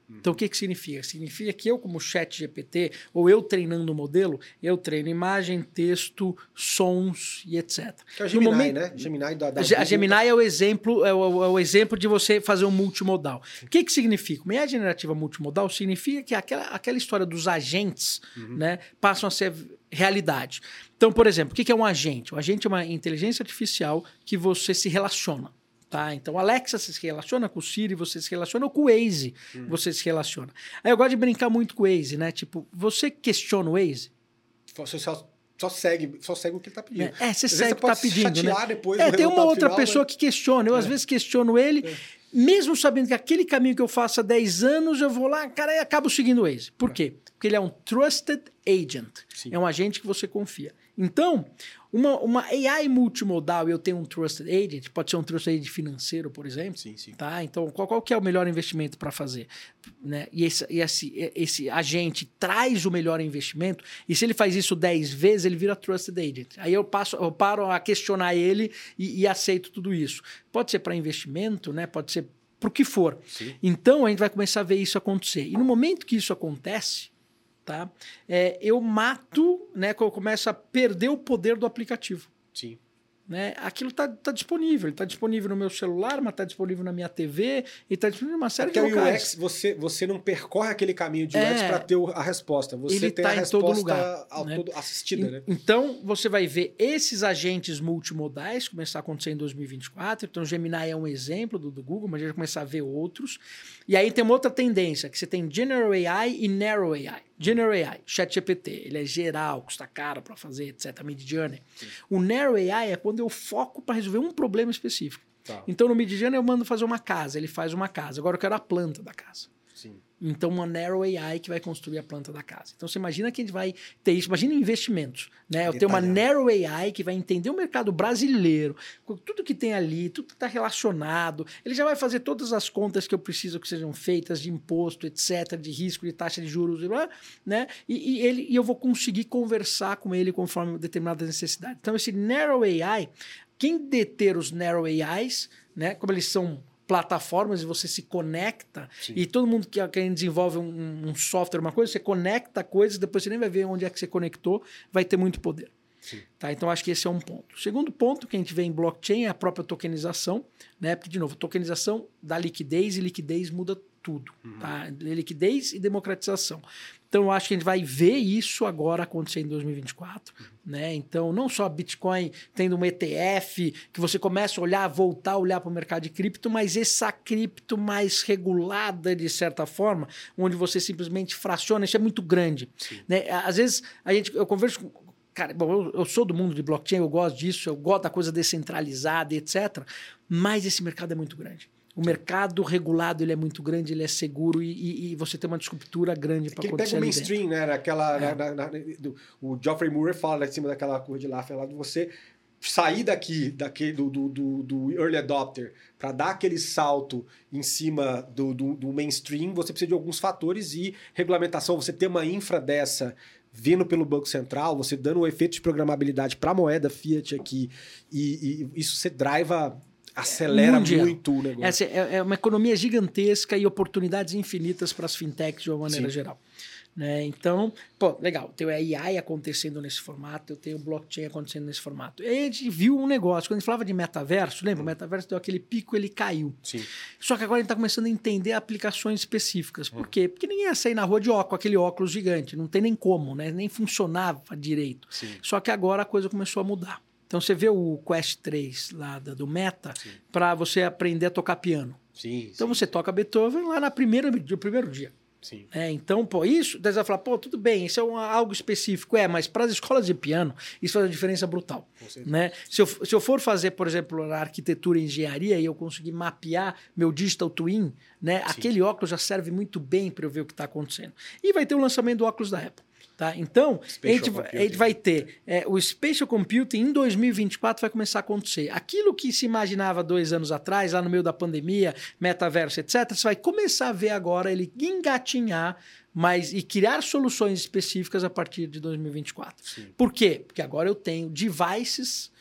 Então, o que, que significa? Significa que eu, como chat G P T, ou eu treinando o modelo, eu treino imagem, texto, sons e etcétera. Que é o Gemini, momento, né? Gemini da, da a Gemini é o exemplo, é o, é o exemplo de você fazer um multimodal. O que, que significa? Uma I A generativa multimodal significa que aquela, aquela história dos agentes, uhum, né, passam a ser realidade. Então, por exemplo, o que, que é um agente? O agente é uma inteligência artificial que você se relaciona. Tá? Então, o Alexa se relaciona com o Siri, você se relaciona com o Waze, uhum, você se relaciona. Aí eu gosto de brincar muito com o Waze, né? Tipo, você questiona o Waze? Você só, só, segue, só segue o que ele está pedindo. É, é você às segue o que está pedindo, né? Depois é, tem uma outra final, pessoa né? que questiona. Eu, é. às vezes, questiono ele, é. mesmo sabendo que aquele caminho que eu faço há dez anos, eu vou lá, cara, e acabo seguindo o Waze. Por é. quê? Porque ele é um trusted agent. Sim. É um agente que você confia. Então, uma, uma A I multimodal, eu tenho um trusted agent, pode ser um trusted agent financeiro, por exemplo. Sim, sim. Tá? Então, qual, qual que é o melhor investimento para fazer? Né? E, esse, e esse, esse agente traz o melhor investimento, e se ele faz isso dez vezes, ele vira trusted agent. Aí eu, passo, eu paro a questionar ele e, e aceito tudo isso. Pode ser para investimento, né? Pode ser para o que for. Sim. Então, a gente vai começar a ver isso acontecer. E no momento que isso acontece, tá? É, eu mato, né, quando eu começo a perder o poder do aplicativo. Sim. Né? Aquilo está tá disponível. Está disponível no meu celular, mas está disponível na minha T V e está disponível em uma série Porque de locais. O U X, você, você não percorre aquele caminho de U X é, para ter a resposta. Você ele tem tá a em resposta todo lugar, ao né? todo assistida. E, né? Então, você vai ver esses agentes multimodais começar a acontecer em dois mil e vinte e quatro. Então, o Gemini é um exemplo do, do Google, mas a gente vai começar a ver outros. E aí tem uma outra tendência, que você tem General A I e Narrow A I. General A I, ChatGPT, ele é geral, custa caro para fazer, etcétera. Midjourney. Sim. O Narrow A I é quando eu foco para resolver um problema específico. Tá. Então, no Midjourney eu mando fazer uma casa, ele faz uma casa. Agora eu quero a planta da casa. Sim. Então, uma Narrow A I que vai construir a planta da casa. Então, você imagina que a gente vai ter isso. Imagina investimentos. Né? Eu tenho uma Narrow A I que vai entender o mercado brasileiro, tudo que tem ali, tudo que está relacionado. Ele já vai fazer todas as contas que eu preciso que sejam feitas de imposto, etcétera, de risco, de taxa de juros, né? E, e, ele, e eu vou conseguir conversar com ele conforme determinadas necessidades. Então, esse Narrow A I, quem deter os Narrow A Is, né? Como eles são plataformas e você se conecta, sim, e todo mundo que, que desenvolve um, um software, uma coisa, você conecta coisas, depois você nem vai ver onde é que você conectou, vai ter muito poder. Tá? Então, acho que esse é um ponto. O segundo ponto que a gente vê em blockchain é a própria tokenização, né? Porque, de novo, tokenização dá liquidez e liquidez muda tudo. Uhum. Tá? Liquidez e democratização. Então, eu acho que a gente vai ver isso agora acontecer em dois mil e vinte e quatro. Uhum. Né? Então, não só Bitcoin tendo um E T F, que você começa a olhar, voltar a olhar para o mercado de cripto, mas essa cripto mais regulada, de certa forma, onde você simplesmente fraciona, isso é muito grande. Né? Às vezes, a gente, eu converso com... Cara, bom, eu, eu sou do mundo de blockchain, eu gosto disso, eu gosto da coisa descentralizada, etcétera. Mas esse mercado é muito grande. O mercado regulado ele é muito grande, ele é seguro e, e, e você tem uma disruptura grande para acontecer. Ele pega o mainstream, né? Naquela, é. na, na, na, do, o Geoffrey Murray fala em cima daquela curva de Laffer lá de você sair daqui, daqui do, do, do, do early adopter, para dar aquele salto em cima do, do, do mainstream, você precisa de alguns fatores e regulamentação. Você ter uma infra dessa vindo pelo Banco Central, você dando o efeito de programabilidade para a moeda fiat aqui, e, e isso você driva, acelera mundial. Muito o negócio. Essa é, é uma economia gigantesca e oportunidades infinitas para as fintechs de uma maneira Sim. geral. Né? Então, pô, legal, tem o A I acontecendo nesse formato, eu tenho o blockchain acontecendo nesse formato. E aí a gente viu um negócio, quando a gente falava de metaverso, lembra? Hum. O metaverso deu aquele pico, ele caiu. Sim. Só que agora a gente está começando a entender aplicações específicas. Por hum. quê? Porque ninguém ia sair na rua de óculos, aquele óculos gigante, não tem nem como, né? Nem funcionava direito. Sim. Só que agora a coisa começou a mudar. Então você vê o Quest três lá do Meta para você aprender a tocar piano. Sim, então sim. você toca Beethoven lá na primeira, no primeiro dia. Sim. É, então, pô, isso, daí você vai falar, pô, tudo bem, isso é um, algo específico, é, mas para as escolas de piano, isso faz uma diferença brutal. Né? Se, eu, se eu for fazer, por exemplo, a arquitetura e engenharia e eu conseguir mapear meu digital twin, né, aquele óculos já serve muito bem para eu ver o que está acontecendo. E vai ter o lançamento do óculos da Apple. Tá? Então, a gente, a gente vai ter é, o Spatial Computing em dois mil e vinte e quatro vai começar a acontecer. Aquilo que se imaginava dois anos atrás, lá no meio da pandemia, metaverso, etcétera, você vai começar a ver agora ele engatinhar mas, e criar soluções específicas a partir de dois mil e vinte e quatro. Sim. Por quê? Porque agora eu tenho devices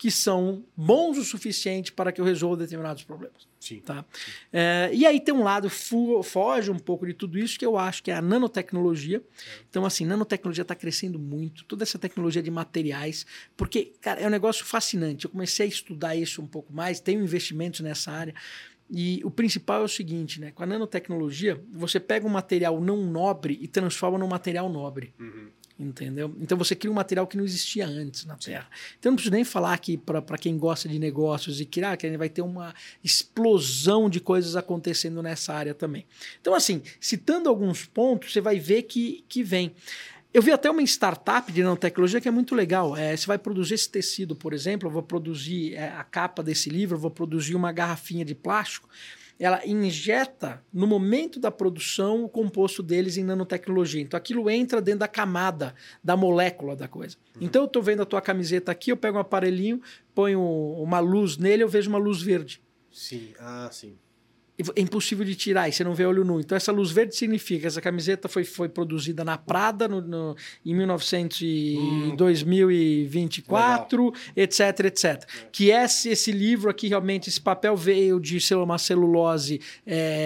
que são bons o suficiente para que eu resolva determinados problemas. Sim. Tá? É, e aí tem um lado, fu- foge um pouco de tudo isso, que eu acho que é a nanotecnologia. É. Então, assim, nanotecnologia está crescendo muito, toda essa tecnologia de materiais, porque, cara, é um negócio fascinante. Eu comecei a estudar isso um pouco mais, tenho investimentos nessa área, e o principal é o seguinte, né? Com a nanotecnologia, você pega um material não nobre e transforma num material nobre. Uhum. Entendeu? Então você cria um material que não existia antes na Terra. Então não preciso nem falar aqui para quem gosta de negócios e que, ah, que vai ter uma explosão de coisas acontecendo nessa área também. Então, assim, citando alguns pontos, você vai ver que, que vem. Eu vi até uma startup de nanotecnologia que é muito legal. É, você vai produzir esse tecido, por exemplo, eu vou produzir é, a capa desse livro, eu vou produzir uma garrafinha de plástico. Ela injeta, no momento da produção, o composto deles em nanotecnologia. Então, aquilo entra dentro da camada, da molécula da coisa. Uhum. Então, eu estou vendo a tua camiseta aqui, eu pego um aparelhinho, ponho uma luz nele, eu vejo uma luz verde. Sim, ah, sim. É impossível de tirar, e você não vê olho nu. Então, essa luz verde significa que essa camiseta foi, foi produzida na Prada no, no, em mil e novecentos e hum. dois mil e vinte e quatro, legal. etc, etc. É. Que esse, esse livro aqui, realmente, esse papel veio de uma celulose é,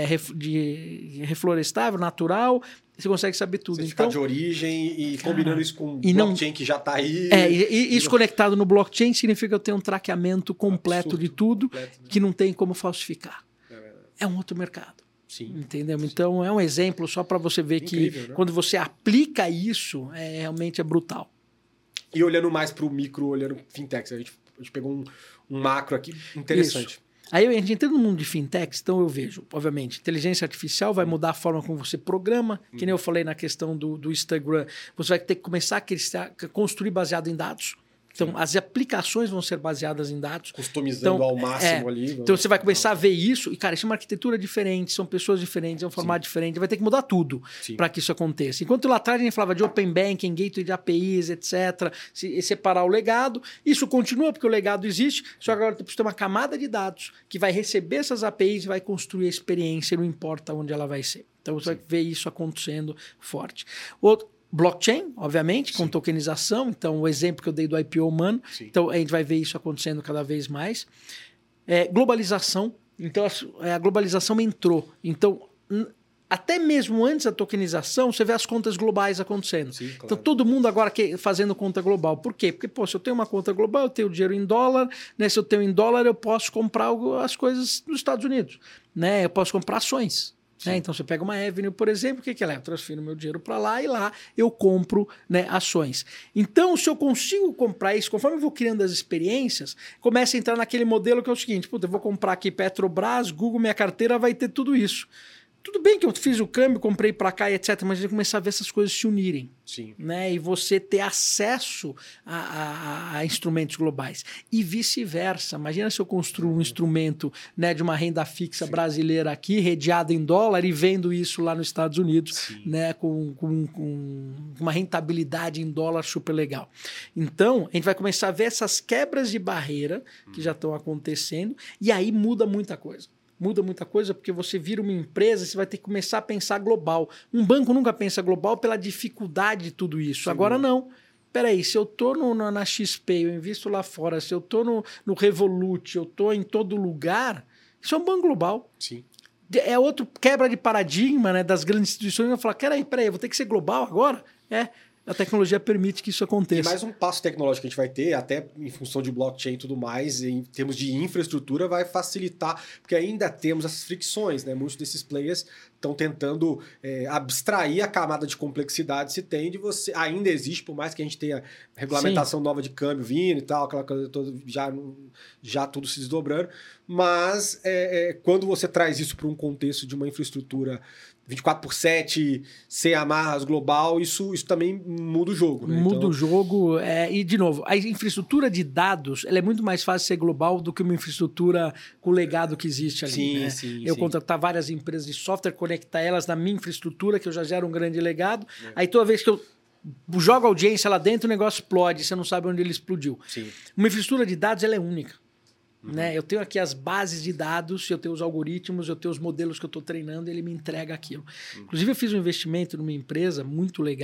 de reflorestável, natural. Você consegue saber tudo. Certificado então, de origem e cara, combinando isso com e blockchain não, que já está aí. É, e, e isso e conectado no blockchain significa que eu tenho um traqueamento completo absurdo, de tudo, completo, né? Que não tem como falsificar. É um outro mercado. Sim. Entendeu? Sim. Então é um exemplo só para você ver Incrível, que né? quando você aplica isso, é, realmente é brutal. E olhando mais para o micro, olhando fintechs, a gente, a gente pegou um, um macro aqui interessante. Isso. Aí a gente entra no mundo de fintechs, então eu vejo, obviamente, inteligência artificial vai mudar a forma como você programa, que nem eu falei na questão do, do Instagram, você vai ter que começar a construir baseado em dados. Então, as aplicações vão ser baseadas em dados. Customizando então, ao máximo é, ali. Então, você vai começar a ver isso. E, cara, isso é uma arquitetura diferente, são pessoas diferentes, é um formato Sim. diferente. Vai ter que mudar tudo para que isso aconteça. Enquanto lá atrás a gente falava de Open Banking, gateway de A P Is, etcétera, se, separar o legado. Isso continua porque o legado existe, só que agora você precisa ter uma camada de dados que vai receber essas A P Is e vai construir a experiência, não importa onde ela vai ser. Então, você Sim. vai ver isso acontecendo forte. Outro, blockchain, obviamente, com Sim. tokenização. Então, o exemplo que eu dei do I P O humano. Sim. Então, a gente vai ver isso acontecendo cada vez mais. É, globalização. Então, a, a globalização entrou. Então, n- até mesmo antes da tokenização, você vê as contas globais acontecendo. Sim, claro. Então, todo mundo agora que, fazendo conta global. Por quê? Porque, pô, se eu tenho uma conta global, eu tenho dinheiro em dólar. Né? Se eu tenho em dólar, eu posso comprar as coisas nos Estados Unidos. Né? Eu posso comprar ações. Né? Então, você pega uma Avenue, por exemplo, o que, que ela é? Eu transfiro meu dinheiro para lá e lá eu compro, né, ações. Então, se eu consigo comprar isso, conforme eu vou criando as experiências, começa a entrar naquele modelo que é o seguinte, puta, eu vou comprar aqui Petrobras, Google, minha carteira vai ter tudo isso. Tudo bem que eu fiz o câmbio, comprei para cá e etcétera, mas eu começar a ver essas coisas se unirem. Sim. Né? E você ter acesso a, a, a instrumentos globais. E vice-versa. Imagina se eu construo um instrumento, né, de uma renda fixa Sim. brasileira aqui, redeado em dólar, e vendo isso lá nos Estados Unidos, né, com, com, com uma rentabilidade em dólar super legal. Então, a gente vai começar a ver essas quebras de barreira que hum. já estão acontecendo, e aí muda muita coisa. Muda muita coisa porque você vira uma empresa, você vai ter que começar a pensar global. Um banco nunca pensa global pela dificuldade de tudo isso. Sim. Agora não. Peraí, se eu tô no, no, na X P, eu invisto lá fora, se eu tô no, no Revolut, eu tô em todo lugar, isso é um banco global. Sim. É outro quebra de paradigma, né, das grandes instituições. Eu falo, peraí, peraí, eu vou ter que ser global agora? É. A tecnologia permite que isso aconteça. E mais um passo tecnológico que a gente vai ter, até em função de blockchain e tudo mais, em termos de infraestrutura, vai facilitar, porque ainda temos essas fricções, né? Muitos desses players estão tentando é, abstrair a camada de complexidade que se tem de você. Ainda existe, por mais que a gente tenha regulamentação Sim. nova de câmbio vindo e tal, aquela coisa toda, já, já tudo se desdobrando, mas é, é, quando você traz isso para um contexto de uma infraestrutura vinte e quatro por sete, sem amarras, global, isso, isso também muda o jogo. Né? Muda então... o jogo. É, e, de novo, a infraestrutura de dados ela é muito mais fácil ser global do que uma infraestrutura com o legado que existe ali. Sim, né? sim, eu sim. contratar várias empresas de software, conectar elas na minha infraestrutura, que eu já gero um grande legado. É. Aí toda vez que eu jogo audiência lá dentro, o negócio explode, você não sabe onde ele explodiu. Sim. Uma infraestrutura de dados ela é única. Uhum. Né? Eu tenho aqui as bases de dados, eu tenho os algoritmos, eu tenho os modelos que eu estou treinando e ele me entrega aquilo. Uhum. Inclusive, eu fiz um investimento numa empresa muito legal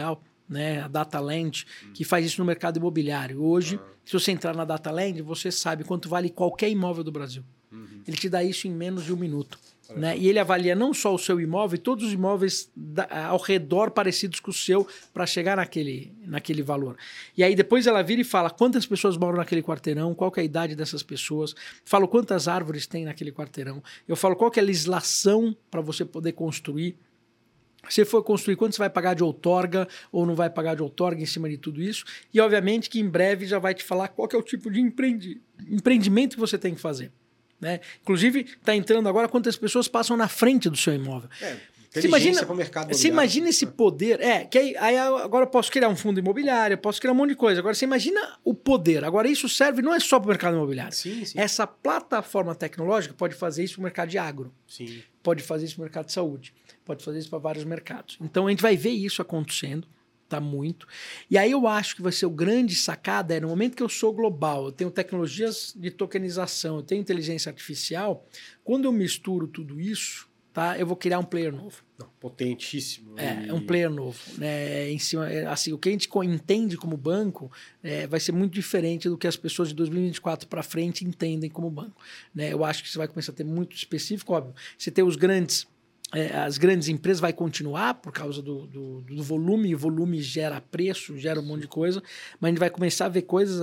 né, a Dataland, que faz isso no mercado imobiliário. Hoje, Ah. se você entrar na Dataland, você sabe quanto vale qualquer imóvel do Brasil. Uhum. Ele te dá isso em menos de um minuto. Olha Né? só. E ele avalia não só o seu imóvel, todos os imóveis da, ao redor parecidos com o seu para chegar naquele, naquele valor. E aí depois ela vira e fala quantas pessoas moram naquele quarteirão, qual que é a idade dessas pessoas, falo quantas árvores tem naquele quarteirão, eu falo qual que é a legislação para você poder construir. Se for construir, quanto você vai pagar de outorga ou não vai pagar de outorga em cima de tudo isso. E, obviamente, que em breve já vai te falar qual que é o tipo de empreendi- empreendimento que você tem que fazer. Né? Inclusive, está entrando agora quantas pessoas passam na frente do seu imóvel. É, Você imagina, pro mercado você imobiliário. imagina esse poder. É, que aí, aí agora eu posso criar um fundo imobiliário, eu posso criar um monte de coisa. Agora, você imagina o poder. Agora, isso serve não é só para o mercado imobiliário. Sim, sim. Essa plataforma tecnológica pode fazer isso para o mercado de agro. Sim. Pode fazer isso para o mercado de saúde, pode fazer isso para vários mercados. Então a gente vai ver isso acontecendo, tá muito. E aí eu acho que vai ser o grande sacada é no momento que eu sou global, eu tenho tecnologias de tokenização, eu tenho inteligência artificial, quando eu misturo tudo isso, tá, eu vou criar um player novo. Não, potentíssimo. É, E- é um player novo, né? Em cima, é, assim, o que a gente co- entende como banco é, vai ser muito diferente do que as pessoas de dois mil e vinte e quatro para frente entendem como banco, né? Eu acho que você vai começar a ter muito específico, óbvio. Você tem os grandes, é, as grandes empresas vai continuar por causa do, do, do volume, e o volume gera preço, gera um monte de coisa, mas a gente vai começar a ver coisas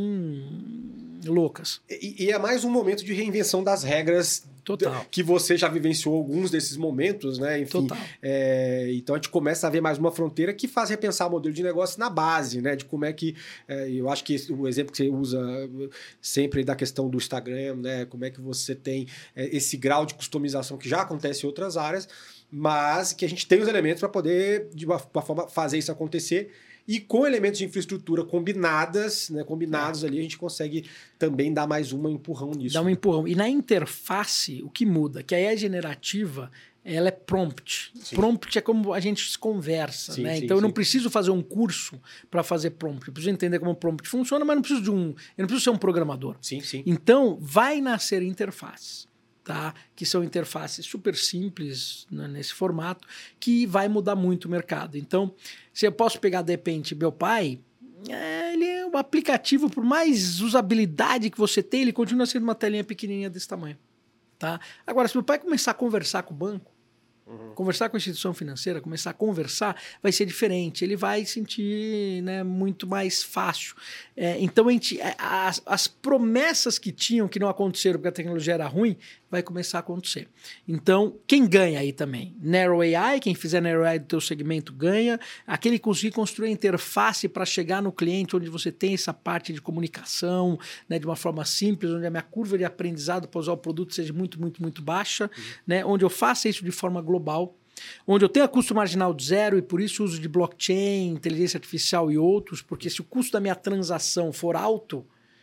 assim loucas. E, e é mais um momento de reinvenção das regras. Total. Que você já vivenciou alguns desses momentos, né? Enfim, Total. é, então a gente começa a ver mais uma fronteira que faz repensar o modelo de negócio na base, né? De como é que. É, eu acho que esse- o exemplo que você usa sempre da questão do Instagram, né? Como é que você tem é, esse grau de customização que já acontece em outras áreas, mas que a gente tem os elementos para poder, de uma, uma forma, fazer isso acontecer. E com elementos de infraestrutura combinadas, né, combinados ali, a gente consegue também dar mais uma empurrão nisso. Dá um empurrão. E na interface, o que muda? Que a I A generativa, ela é prompt. Sim. Prompt é como a gente se conversa, Sim, né? sim, então eu não sim. preciso fazer um curso para fazer prompt. Eu preciso entender como o prompt funciona, mas não preciso de um. Eu não preciso ser um programador. Sim, sim. Então, vai nascer interfaces, tá? Que são interfaces super simples, né, nesse formato, que vai mudar muito o mercado. Então, se eu posso pegar, de repente, meu pai, é, ele é um aplicativo, por mais usabilidade que você tem, ele continua sendo uma telinha pequenininha desse tamanho. Tá? Agora, se meu pai começar a conversar com o banco, Uhum. conversar com a instituição financeira, começar a conversar, vai ser diferente. Ele vai sentir, né, muito mais fácil. É, então, a gente, é, as, as promessas que tinham, que não aconteceram porque a tecnologia era ruim, vai começar a acontecer. Então, quem ganha aí também? Narrow A I, quem fizer Narrow A I do teu segmento ganha. Aquele que conseguir construir a interface para chegar no cliente, onde você tem essa parte de comunicação, né, de uma forma simples, onde a minha curva de aprendizado para usar o produto seja muito, muito, muito baixa, uhum. né, onde eu faça isso de forma global, onde eu tenha custo marginal de zero e por isso uso de blockchain, inteligência artificial e outros, porque se o custo da minha transação for alto,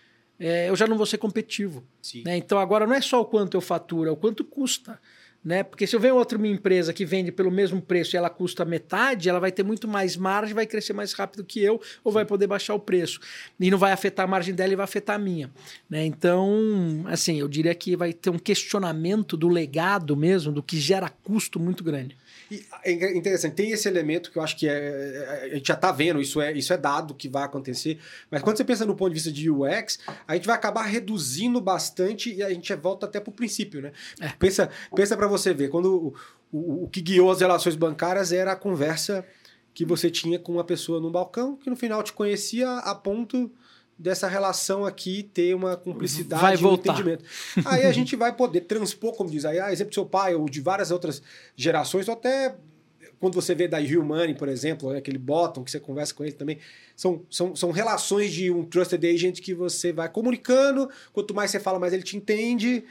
é, eu já não vou ser competitivo. Né? Então agora não é só o quanto eu faturo, é o quanto custa. Né? Porque se eu ver outra minha empresa que vende pelo mesmo preço e ela custa metade, ela vai ter muito mais margem, vai crescer mais rápido que eu, ou vai poder baixar o preço. E não vai afetar a margem dela e vai afetar a minha. Né? Então, assim, eu diria que vai ter um questionamento do legado mesmo, do que gera custo muito grande. E é interessante, tem esse elemento que eu acho que é, a gente já está vendo, isso é, isso é dado que vai acontecer, mas quando você pensa no ponto de vista de U X, a gente vai acabar reduzindo bastante e a gente volta até para o princípio, né? É. Pensa, pensa para você ver, quando o, o, o que guiou as relações bancárias era a conversa que você tinha com uma pessoa no balcão, que no final te conhecia a ponto dessa relação aqui ter uma cumplicidade vai e um entendimento. Aí a gente vai poder transpor, como diz aí, a exemplo do seu pai ou de várias outras gerações, ou até quando você vê da Real Money, por exemplo, aquele bottom que você conversa com ele também, são, são, são relações de um trusted agent que você vai comunicando, quanto mais você fala, mais ele te entende,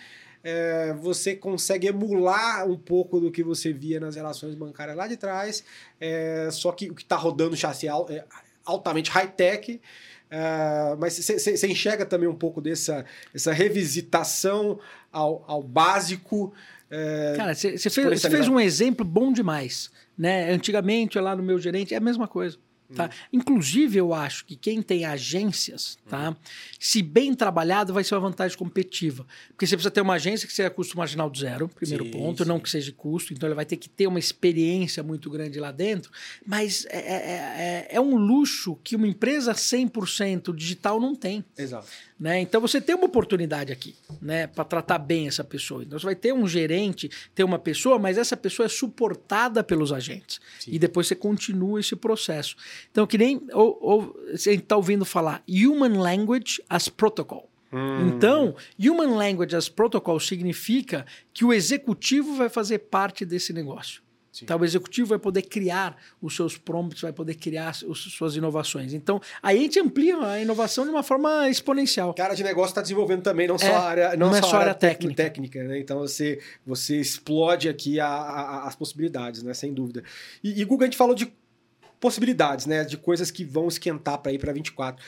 é, você consegue emular um pouco do que você via nas relações bancárias lá de trás, é, só que o que está rodando o chassi é altamente high-tech. Uh, mas você enxerga também um pouco dessa essa revisitação ao, ao básico. Uh, Cara, você fez, fez um exemplo bom demais. Né? Antigamente, lá no meu gerente, é a mesma coisa. Tá? Hum. Inclusive, eu acho que quem tem agências, tá? Hum. se bem trabalhado, vai ser uma vantagem competitiva. Porque você precisa ter uma agência que seja custo marginal do zero, primeiro sim, ponto, sim. não que seja custo. Então, ele vai ter que ter uma experiência muito grande lá dentro. Mas é, é, é, é um luxo que uma empresa cem por cento digital não tem. Exato. Né? Então, você tem uma oportunidade aqui, né? Para tratar bem essa pessoa. Então, você vai ter um gerente, ter uma pessoa, mas essa pessoa é suportada pelos agentes. Sim. E depois você continua esse processo. Então, que nem ou, ou, você está ouvindo falar Human Language as Protocol. Hum. Então, Human Language as Protocol significa que o executivo vai fazer parte desse negócio. Tá, o executivo vai poder criar os seus prompts, vai poder criar as suas inovações. Então, aí a gente amplia a inovação de uma forma exponencial. Cara de negócio está desenvolvendo também, não é, só a área, não, não só, é só a área técnica. técnica né? Então, você, você explode aqui a, a, as possibilidades, né? Sem dúvida. E, e Guga, a gente falou de possibilidades, né? De coisas que vão esquentar para ir para vinte e quatro.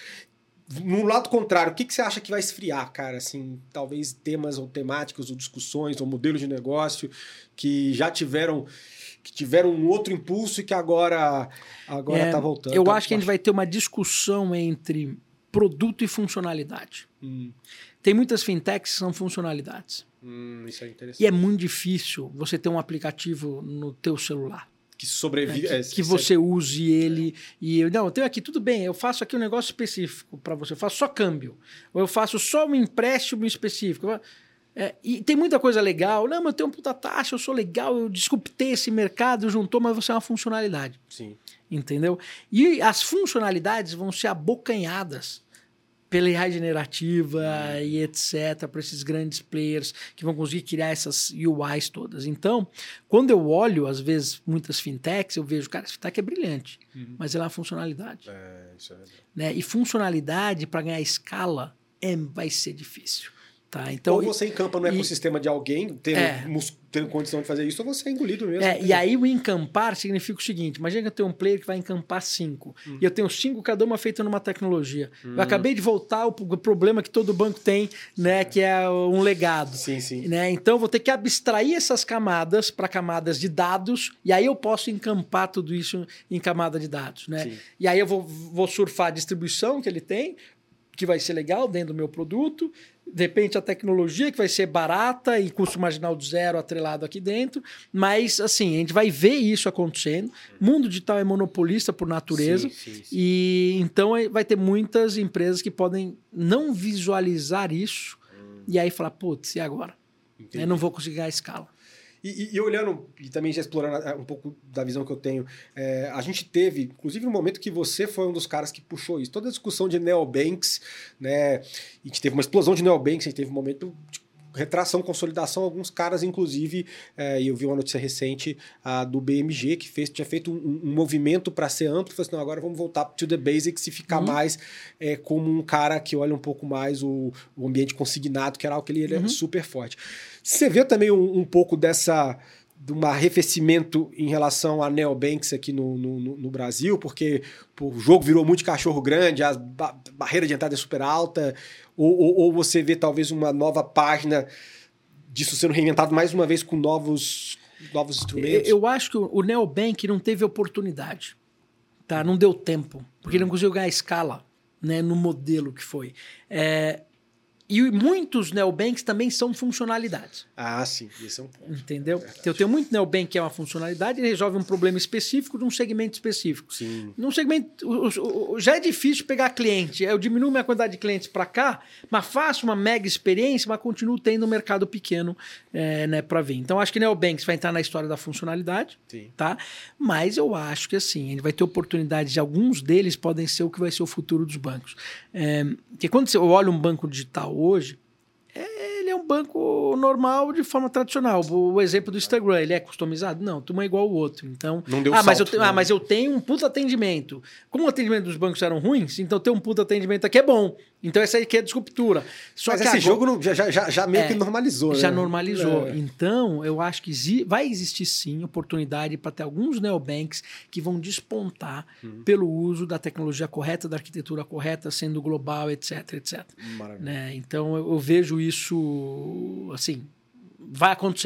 No lado contrário, o que, que você acha que vai esfriar, cara? Assim, talvez temas ou temáticas ou discussões ou modelos de negócio que já tiveram... que tiveram um outro impulso e que agora agora está é, voltando. Eu tá acho que a gente vai ter uma discussão entre produto e funcionalidade. Hum. Tem muitas fintechs que são funcionalidades. Hum, isso é interessante. E é muito difícil você ter um aplicativo no teu celular. Que sobrevive. É, que, que você use ele. É. E eu, não, eu tenho aqui, tudo bem, eu faço aqui um negócio específico para você. Eu faço só câmbio. Ou eu faço só um empréstimo específico. É, e tem muita coisa legal. Não, mas eu tenho uma puta taxa, eu sou legal, eu disruptei esse mercado, juntou, mas você é uma funcionalidade. Sim. Entendeu? E as funcionalidades vão ser abocanhadas pela I A generativa hum. e etcétera, para esses grandes players que vão conseguir criar essas U Is todas. Então, quando eu olho, às vezes, muitas fintechs, eu vejo, cara, essa fintech é brilhante, uhum. mas ela é uma funcionalidade. É, isso é verdade. Né? E funcionalidade, para ganhar escala, é, vai ser difícil. Tá, então, ou você encampa no e, ecossistema de alguém, tendo, é, tendo condição de fazer isso, ou você é engolido mesmo. É, e aí o encampar significa o seguinte, imagina que eu tenho um player que vai encampar cinco, hum. e eu tenho cinco, cada uma feita numa tecnologia. Hum. Eu acabei de voltar ao problema que todo banco tem, né, que é um legado. Sim, sim. Né? Então, eu vou ter que abstrair essas camadas para camadas de dados, e aí eu posso encampar tudo isso em camada de dados. Né? E aí eu vou, vou surfar a distribuição que ele tem, que vai ser legal dentro do meu produto, de repente a tecnologia que vai ser barata e custo marginal de zero atrelado aqui dentro, mas assim, a gente vai ver isso acontecendo. O mundo digital é monopolista por natureza, sim, sim, sim. E então vai ter muitas empresas que podem não visualizar isso hum. e aí falar, putz, e agora? Eu não vou conseguir a escala. E, e, e olhando, e também já explorando um pouco da visão que eu tenho, é, a gente teve, inclusive no momento que você foi um dos caras que puxou isso, toda a discussão de neobanks, né? A gente teve uma explosão de neobanks, a gente teve um momento de retração, consolidação, alguns caras, inclusive, é, e eu vi uma notícia recente a, do B M G, que fez, tinha feito um, um movimento para ser amplo, falou assim, não, agora vamos voltar to the basics e ficar uhum. mais é, como um cara que olha um pouco mais o, o ambiente consignado, que era algo que ele, ele uhum. é super forte. Você vê também um, um pouco dessa... de um arrefecimento em relação a neobanks aqui no, no, no Brasil, porque pô, o jogo virou muito cachorro grande, a ba barreira de entrada é super alta, ou, ou, ou você vê talvez uma nova página disso sendo reinventado mais uma vez com novos, novos instrumentos? Eu acho que o neobank não teve oportunidade, tá? Não deu tempo, porque ele não conseguiu ganhar escala, né, no modelo que foi. É... E muitos neobanks também são funcionalidades. Ah, sim. Esse é um ponto. Entendeu? Então, eu tenho muito neobank que é uma funcionalidade, ele resolve um problema específico de um segmento específico. Sim. Num segmento... O, o, já é difícil pegar cliente. Eu diminuo minha quantidade de clientes para cá, mas faço uma mega experiência, mas continuo tendo um mercado pequeno é, né, para vir. Então, acho que neobanks vai entrar na história da funcionalidade. Sim. Tá? Mas eu acho que assim, a gente vai ter oportunidades de alguns deles podem ser o que vai ser o futuro dos bancos. É, porque quando você olha um banco digital hoje, ele é um banco normal de forma tradicional. O exemplo do Instagram, ele é customizado? Não, tu é igual ao outro. Então, não deu ah, salto, mas eu, te, né? ah, mas eu tenho um puta atendimento. Como o atendimento dos bancos eram ruins, então ter um puta atendimento aqui é bom. Então essa aí que é disruptura. Só mas que esse agora, jogo não, já, já, já meio é, que normalizou. Já né? normalizou. É. Então, eu acho que exi vai existir sim oportunidade para ter alguns neobanks que vão despontar hum. pelo uso da tecnologia correta, da arquitetura correta, sendo global, etc, etc. Maravilha. Né? Então, eu, eu vejo isso, assim, vai acontecer.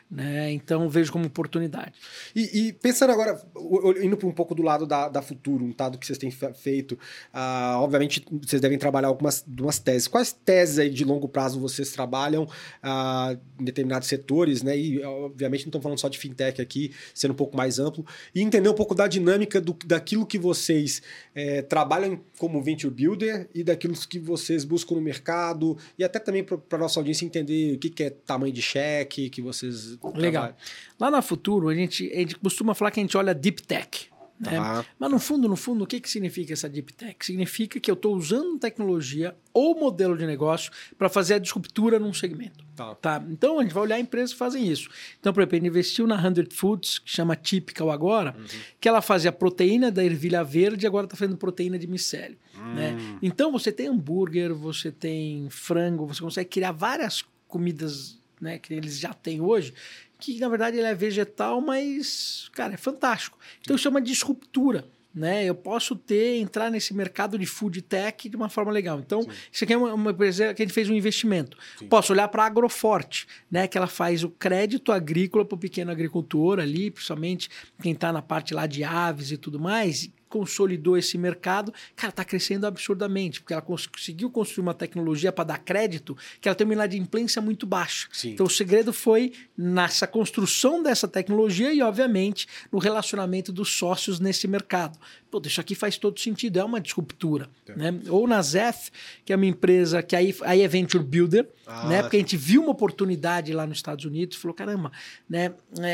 né? Então, vejo como oportunidade. E, e pensando agora, indo para um pouco do lado da, da Futuro, tá, do que vocês têm feito, ah, obviamente vocês devem trabalhar algumas duas teses. Quais teses aí de longo prazo vocês trabalham ah, em determinados setores, né? E obviamente não estamos falando só de fintech aqui, sendo um pouco mais amplo, e entender um pouco da dinâmica do, daquilo que vocês é, trabalham como Venture Builder e daquilo que vocês buscam no mercado, e até também para a nossa audiência entender o que, que é tamanho de cheque que vocês... Legal. Trabalham. Lá na Futuro, a gente, a gente costuma falar que a gente olha Deep Tech. Né? Ah. Mas no fundo, no fundo, o que, que significa essa Deep Tech? Significa que eu estou usando tecnologia ou modelo de negócio para fazer a disruptura num segmento. Tá. Tá? Então, a gente vai olhar empresas que fazem isso. Então, por exemplo, a gente investiu na Hundred Foods, que chama Typical agora, uhum. que ela fazia proteína da ervilha verde e agora está fazendo proteína de micélio. Hum. Né? Então, você tem hambúrguer, você tem frango, você consegue criar várias comidas, né, que eles já têm hoje, que na verdade ele é vegetal, mas, cara, é fantástico. Então isso é uma disruptura, né? Eu posso ter, entrar nesse mercado de food tech de uma forma legal. Então, Sim. isso aqui é uma, uma empresa que a gente fez um investimento. Sim. Posso olhar para a Agroforte, né? Que ela faz o crédito agrícola para o pequeno agricultor ali, principalmente quem está na parte lá de aves e tudo mais, consolidou esse mercado, cara, está crescendo absurdamente, porque ela conseguiu construir uma tecnologia para dar crédito que ela tem uma inadimplência muito baixa. Sim. Então o segredo foi nessa construção dessa tecnologia e, obviamente, no relacionamento dos sócios nesse mercado. Pô, isso aqui faz todo sentido, é uma disruptura. É. Né? Ou na Zeth, que é uma empresa que aí, aí é Venture Builder, ah, né? Porque a gente viu uma oportunidade lá nos Estados Unidos e falou, caramba, né?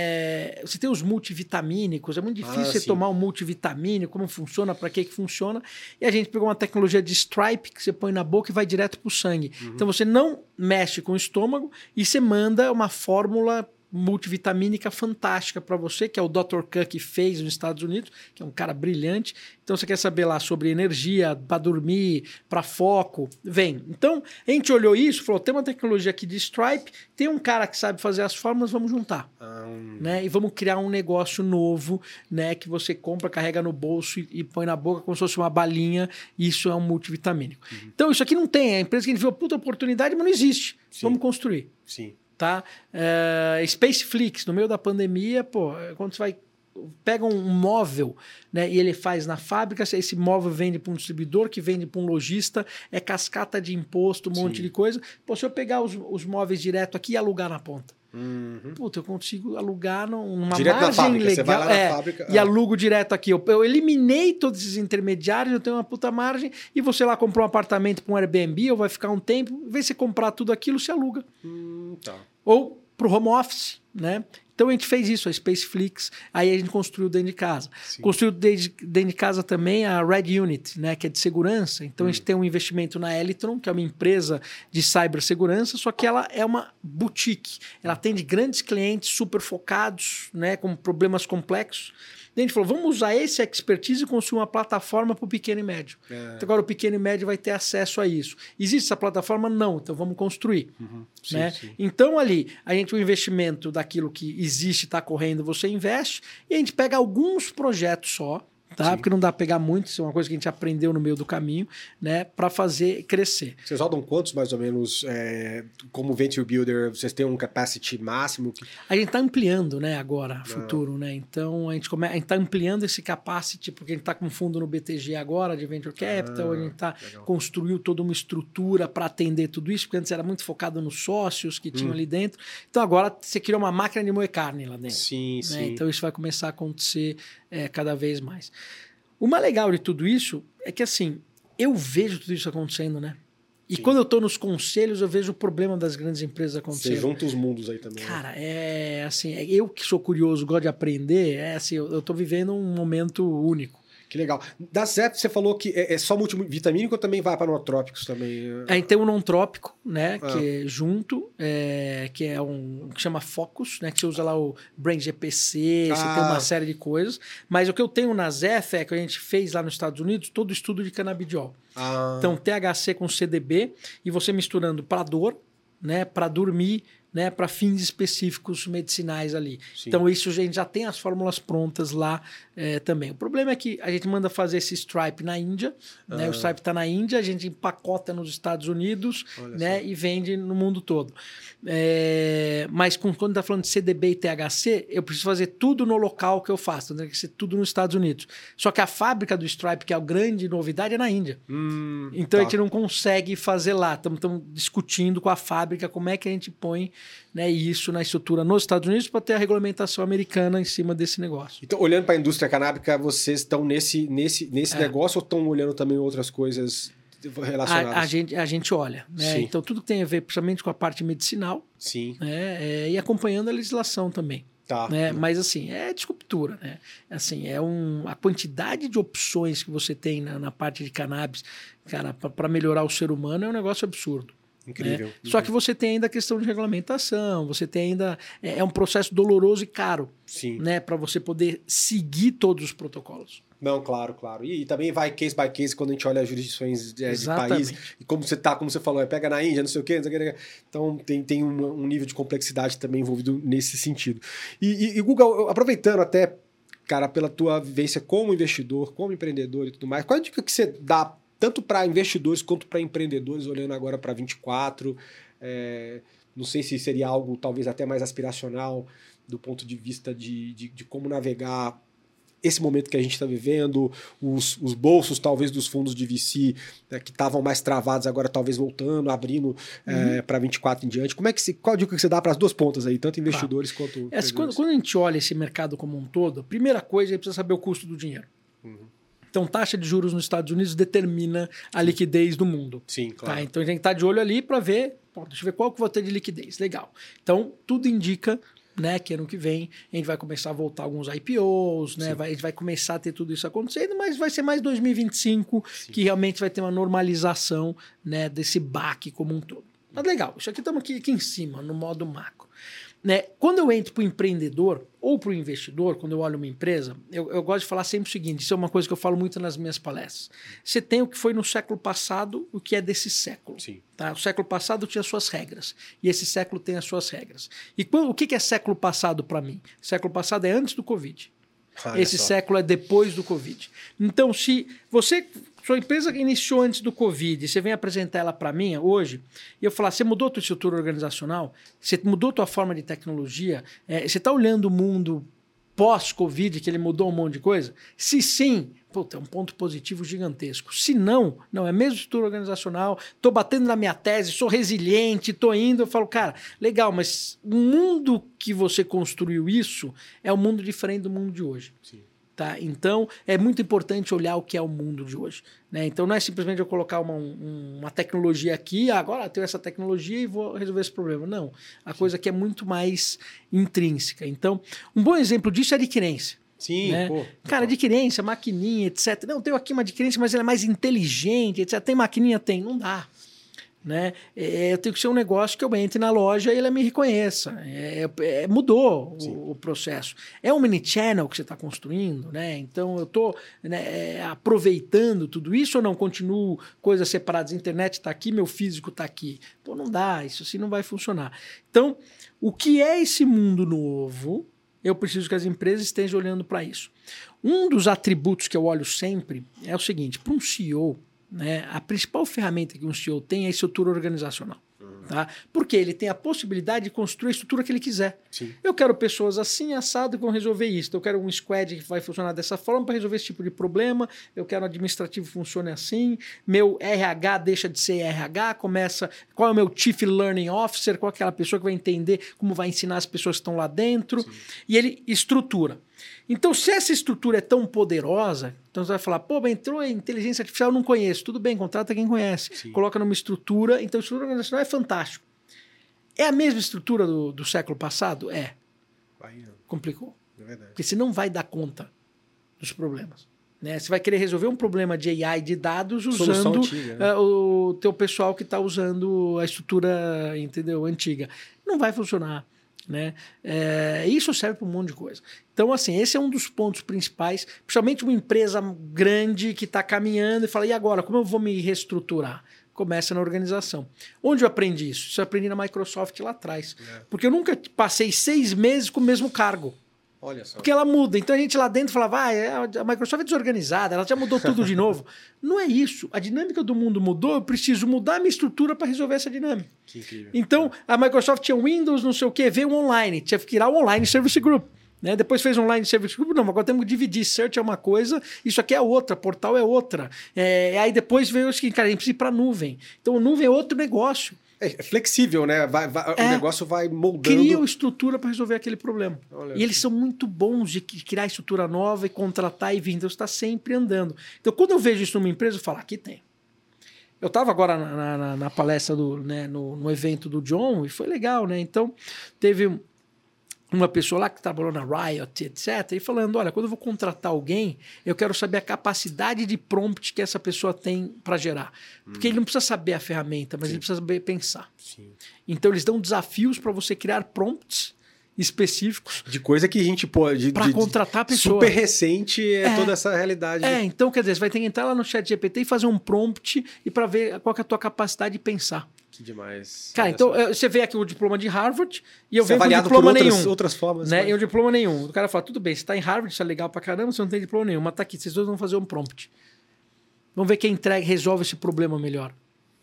É, você tem os multivitamínicos, é muito difícil ah, você sim. tomar um multivitamínico, como funciona, para que que funciona, e a gente pegou uma tecnologia de stripe que você põe na boca e vai direto para o sangue. Uhum. Então você não mexe com o estômago e você manda uma fórmula multivitamínica fantástica para você, que é o doutor Kahn que fez nos Estados Unidos, que é um cara brilhante. Então você quer saber lá sobre energia, para dormir, para foco, vem. Então a gente olhou isso, falou, tem uma tecnologia aqui de stripe, tem um cara que sabe fazer as fórmulas, vamos juntar. Um... Né? E vamos criar um negócio novo, né? Que você compra, carrega no bolso e, e põe na boca como se fosse uma balinha, e isso é um multivitamínico. Uhum. Então isso aqui não tem, é a empresa que a gente viu a puta oportunidade, mas não existe. Sim. Vamos construir. Sim. Tá? Uh, Spaceflix, no meio da pandemia, pô, quando você vai pega um móvel, né, e ele faz na fábrica, esse móvel vende para um distribuidor, que vende para um lojista, é cascata de imposto, um Sim. monte de coisa. Pô, se eu pegar os, os móveis direto aqui e alugar na ponta, uhum. puta, eu consigo alugar numa direto margem na fábrica. legal. Você vai lá na é, fábrica, e ah. alugo direto aqui. Eu, eu eliminei todos esses intermediários, eu tenho uma puta margem, e você lá comprou um apartamento para um Airbnb, ou vai ficar um tempo, em vez de você comprar tudo aquilo, você aluga. Hum, tá. Ou para o home office, né? Então a gente fez isso, a Spaceflix, aí a gente construiu dentro de casa. Sim. Construiu dentro de casa também a Red Unit, né, que é de segurança. Então hum. a gente tem um investimento na Elitron, que é uma empresa de cibersegurança, só que ela é uma boutique. Ela atende grandes clientes super focados, né, com problemas complexos. A gente falou, vamos usar esse expertise e construir uma plataforma para o pequeno e médio. É. Então, agora o pequeno e médio vai ter acesso a isso. Existe essa plataforma? Não. Então vamos construir. Uhum. Sim, né? sim. Então ali, a gente o investimento daquilo que existe, está correndo, você investe e a gente pega alguns projetos só, tá? Porque não dá para pegar muito, isso é uma coisa que a gente aprendeu no meio do caminho, né? Para fazer crescer. Vocês rodam quantos, mais ou menos, é, como Venture Builder, vocês têm um capacity máximo? A gente está ampliando, né, agora, ah. futuro, né? Então, a gente está ampliando esse capacity, porque a gente está com fundo no B T G agora, de Venture Capital, ah, a gente tá, construiu toda uma estrutura para atender tudo isso, porque antes era muito focado nos sócios que tinham hum. ali dentro. Então, agora você criou uma máquina de moer carne lá dentro. Sim, né? sim. Então, isso vai começar a acontecer é, cada vez mais. O mais legal de tudo isso é que, assim, eu vejo tudo isso acontecendo, né? E Sim. quando eu estou nos conselhos, eu vejo o problema das grandes empresas acontecendo. Você junta os mundos aí também. Cara, né? é assim, eu que sou curioso, gosto de aprender, é assim, eu estou vivendo um momento único. Que legal. Da Zeth, você falou que é, é só multivitamínico ou também vai para nootrópicos também? É, tem um nootrópico, né? Ah. Que é junto, é, que é um que chama Focus, né? Que você usa lá o Brain G P C, ah. você tem uma série de coisas. Mas o que eu tenho na Zeth é que a gente fez lá nos Estados Unidos todo o estudo de canabidiol. Ah. Então, T H C com C D B, e você misturando para dor, né? Para dormir, né, para fins específicos medicinais ali. Sim. Então, isso a gente já tem as fórmulas prontas lá é, também. O problema é que a gente manda fazer esse Stripe na Índia, ah. né, o Stripe está na Índia, a gente empacota nos Estados Unidos, né, e vende no mundo todo. É, mas com, quando está falando de C D B e T H C, eu preciso fazer tudo no local que eu faço, tem que ser tudo nos Estados Unidos. Só que a fábrica do Stripe, que é a grande novidade, é na Índia. Hum, então tá. a gente não consegue fazer lá. Estamos discutindo com a fábrica como é que a gente põe, né, isso na estrutura nos Estados Unidos para ter a regulamentação americana em cima desse negócio. Então, olhando para a indústria canábica, vocês estão nesse, nesse, nesse é. negócio ou estão olhando também outras coisas relacionadas? A, a, gente, a gente olha. Né? Então, tudo que tem a ver, principalmente com a parte medicinal. Sim. Né? É, e acompanhando a legislação também. Tá. Né? Mas, assim, é disruptura. Né? Assim, é um, a quantidade de opções que você tem na, na parte de cannabis, cara, para melhorar o ser humano é um negócio absurdo. Incrível, né? incrível. Só que você tem ainda a questão de regulamentação, você tem ainda... É, é um processo doloroso e caro. Sim. Né? Para você poder seguir todos os protocolos. Não, claro, claro. E, e também vai case by case quando a gente olha as jurisdições de, de país. E como você tá, como você falou, é, pega na Índia, não sei o quê, não sei o quê. Então tem, tem um, um nível de complexidade também envolvido nesse sentido. E, e, e Guga, aproveitando até, cara, pela tua vivência como investidor, como empreendedor e tudo mais, qual é a dica que você dá tanto para investidores quanto para empreendedores, olhando agora para vinte e quatro? É, não sei se seria algo talvez até mais aspiracional do ponto de vista de, de, de como navegar esse momento que a gente está vivendo, os, os bolsos talvez dos fundos de V C, né, que estavam mais travados, agora talvez voltando, abrindo uhum. é, para vinte e quatro em diante. Como é que se, qual a dica que você dá para as duas pontas aí, tanto investidores ah. quanto... É, quando, quando a gente olha esse mercado como um todo, a primeira coisa é precisa saber o custo do dinheiro. Uhum. Então, taxa de juros nos Estados Unidos determina a liquidez do mundo. Sim, claro. Tá? Então, a gente tem que estar de olho ali para ver, pô, deixa eu ver qual que eu vou ter de liquidez. Legal. Então, tudo indica... Né, que ano que vem a gente vai começar a voltar alguns I P Os, né, vai, a gente vai começar a ter tudo isso acontecendo, mas vai ser mais dois mil e vinte e cinco Sim. que realmente vai ter uma normalização, né, desse baque como um todo. Mas legal, isso aqui estamos aqui, aqui em cima, no modo macro. Né? Quando eu entro para o empreendedor ou para o investidor, quando eu olho uma empresa, eu, eu gosto de falar sempre o seguinte, isso é uma coisa que eu falo muito nas minhas palestras. Você tem o que foi no século passado, o que é desse século. Sim. Tá? O século passado tinha suas regras, e esse século tem as suas regras. E quando, o que é século passado para mim? Século passado é antes do Covid. Ah, esse é século é depois do Covid. Então, se você... Sua empresa iniciou antes do Covid, você vem apresentar ela para mim hoje, e eu falar, você mudou a tua estrutura organizacional? Você mudou a tua forma de tecnologia? É, você está olhando o mundo pós-Covid, que ele mudou um monte de coisa? Se sim, puta, é um ponto positivo gigantesco. Se não, não, é a mesma estrutura organizacional, estou batendo na minha tese, sou resiliente, estou indo, eu falo, cara, legal, mas o mundo que você construiu isso é um mundo diferente do mundo de hoje. Sim. Tá? Então, é muito importante olhar o que é o mundo de hoje. Né? Então, não é simplesmente eu colocar uma, um, uma tecnologia aqui, agora eu tenho essa tecnologia e vou resolver esse problema. Não, a Sim. coisa aqui é muito mais intrínseca. Então, um bom exemplo disso é a adquirência. Sim, né? pô. Cara, adquirência, maquininha, etcétera. Não, tenho aqui uma adquirência, mas ela é mais inteligente, etcétera. Tem maquininha? Tem. Não dá. Né? É, eu tenho que ser um negócio que eu entre na loja e ela me reconheça. É, é, mudou o, o processo. É um mini-channel que você está construindo, né? Então eu estou né, é, aproveitando tudo isso ou não? Continuo coisas separadas. A internet está aqui, meu físico está aqui. Pô, não dá, isso assim não vai funcionar. Então, o que é esse mundo novo? Eu preciso que as empresas estejam olhando para isso. Um dos atributos que eu olho sempre é o seguinte, para um C E O, né, a principal ferramenta que um C E O tem é a estrutura organizacional. Uhum. Tá? Porque ele tem a possibilidade de construir a estrutura que ele quiser. Sim. Eu quero pessoas assim, assado, que vão resolver isso. Eu quero um squad que vai funcionar dessa forma para resolver esse tipo de problema. Eu quero um administrativo que funcione assim. Meu R H deixa de ser R H, começa... Qual é o meu Chief Learning Officer? Qual é aquela pessoa que vai entender como vai ensinar as pessoas que estão lá dentro? Sim. E ele estrutura. Então, se essa estrutura é tão poderosa, então você vai falar, pô, entrou a inteligência artificial, eu não conheço. Tudo bem, contrata quem conhece. Sim. Coloca numa estrutura. Então, a estrutura organizacional é fantástico. É a mesma estrutura do, do século passado? É. Vai, complicou. É verdade. Porque você não vai dar conta dos problemas. Né? Você vai querer resolver um problema de A I de dados usando antiga, né? uh, o teu pessoal que está usando a estrutura, entendeu, antiga. Não vai funcionar. Né? É, isso serve para um monte de coisa. Então, assim, esse é um dos pontos principais, principalmente uma empresa grande que está caminhando e fala, e agora, como eu vou me reestruturar? começa na organização. Onde eu aprendi isso? Isso eu aprendi na Microsoft lá atrás. É. Porque eu nunca passei seis meses com o mesmo cargo. Olha só. Porque ela muda. Então a gente lá dentro falava, ah, a Microsoft é desorganizada, ela já mudou tudo de novo. Não é isso. A dinâmica do mundo mudou, eu preciso mudar a minha estrutura para resolver essa dinâmica. Que incrível. Então, a Microsoft tinha Windows, não sei o quê, veio o online, tinha que criar o Online Service Group. Né? Depois fez Online Service Group, não, agora temos que dividir. Search é uma coisa, isso aqui é outra, portal é outra. É, aí depois veio o seguinte, cara, a gente precisa ir para a nuvem. Então, a nuvem é outro negócio. É flexível, né? Vai, vai, é, o negócio vai moldando. Cria uma estrutura para resolver aquele problema. Olha, e eles são muito bons de criar estrutura nova e contratar e vir. Então, você está sempre andando. Então, quando eu vejo isso numa empresa, eu falo, aqui tem. Eu estava agora na, na, na palestra, do, né, no, no evento do John, e foi legal, né? Então, teve uma pessoa lá que trabalhou na Riot, etcétera, e falando, olha, quando eu vou contratar alguém, eu quero saber a capacidade de prompt que essa pessoa tem para gerar. Porque hum. ele não precisa saber a ferramenta, mas Sim. ele precisa saber pensar. Sim. Então, eles dão desafios para você criar prompts específicos. De coisa que a gente pode... Para contratar a pessoa. Super recente é, é toda essa realidade. É, então, quer dizer, você vai ter que entrar lá no chat G P T e fazer um prompt e para ver qual que é a tua capacidade de pensar. Que demais. Cara, então só. Você vê aqui o diploma de Harvard e eu você venho com diploma por outras, nenhum. outras formas. Né? E o diploma nenhum. O cara fala, tudo bem, você está em Harvard, isso é legal pra caramba, você não tem diploma nenhum, mas tá aqui, vocês dois vão fazer um prompt. Vamos ver quem entrega, resolve esse problema melhor.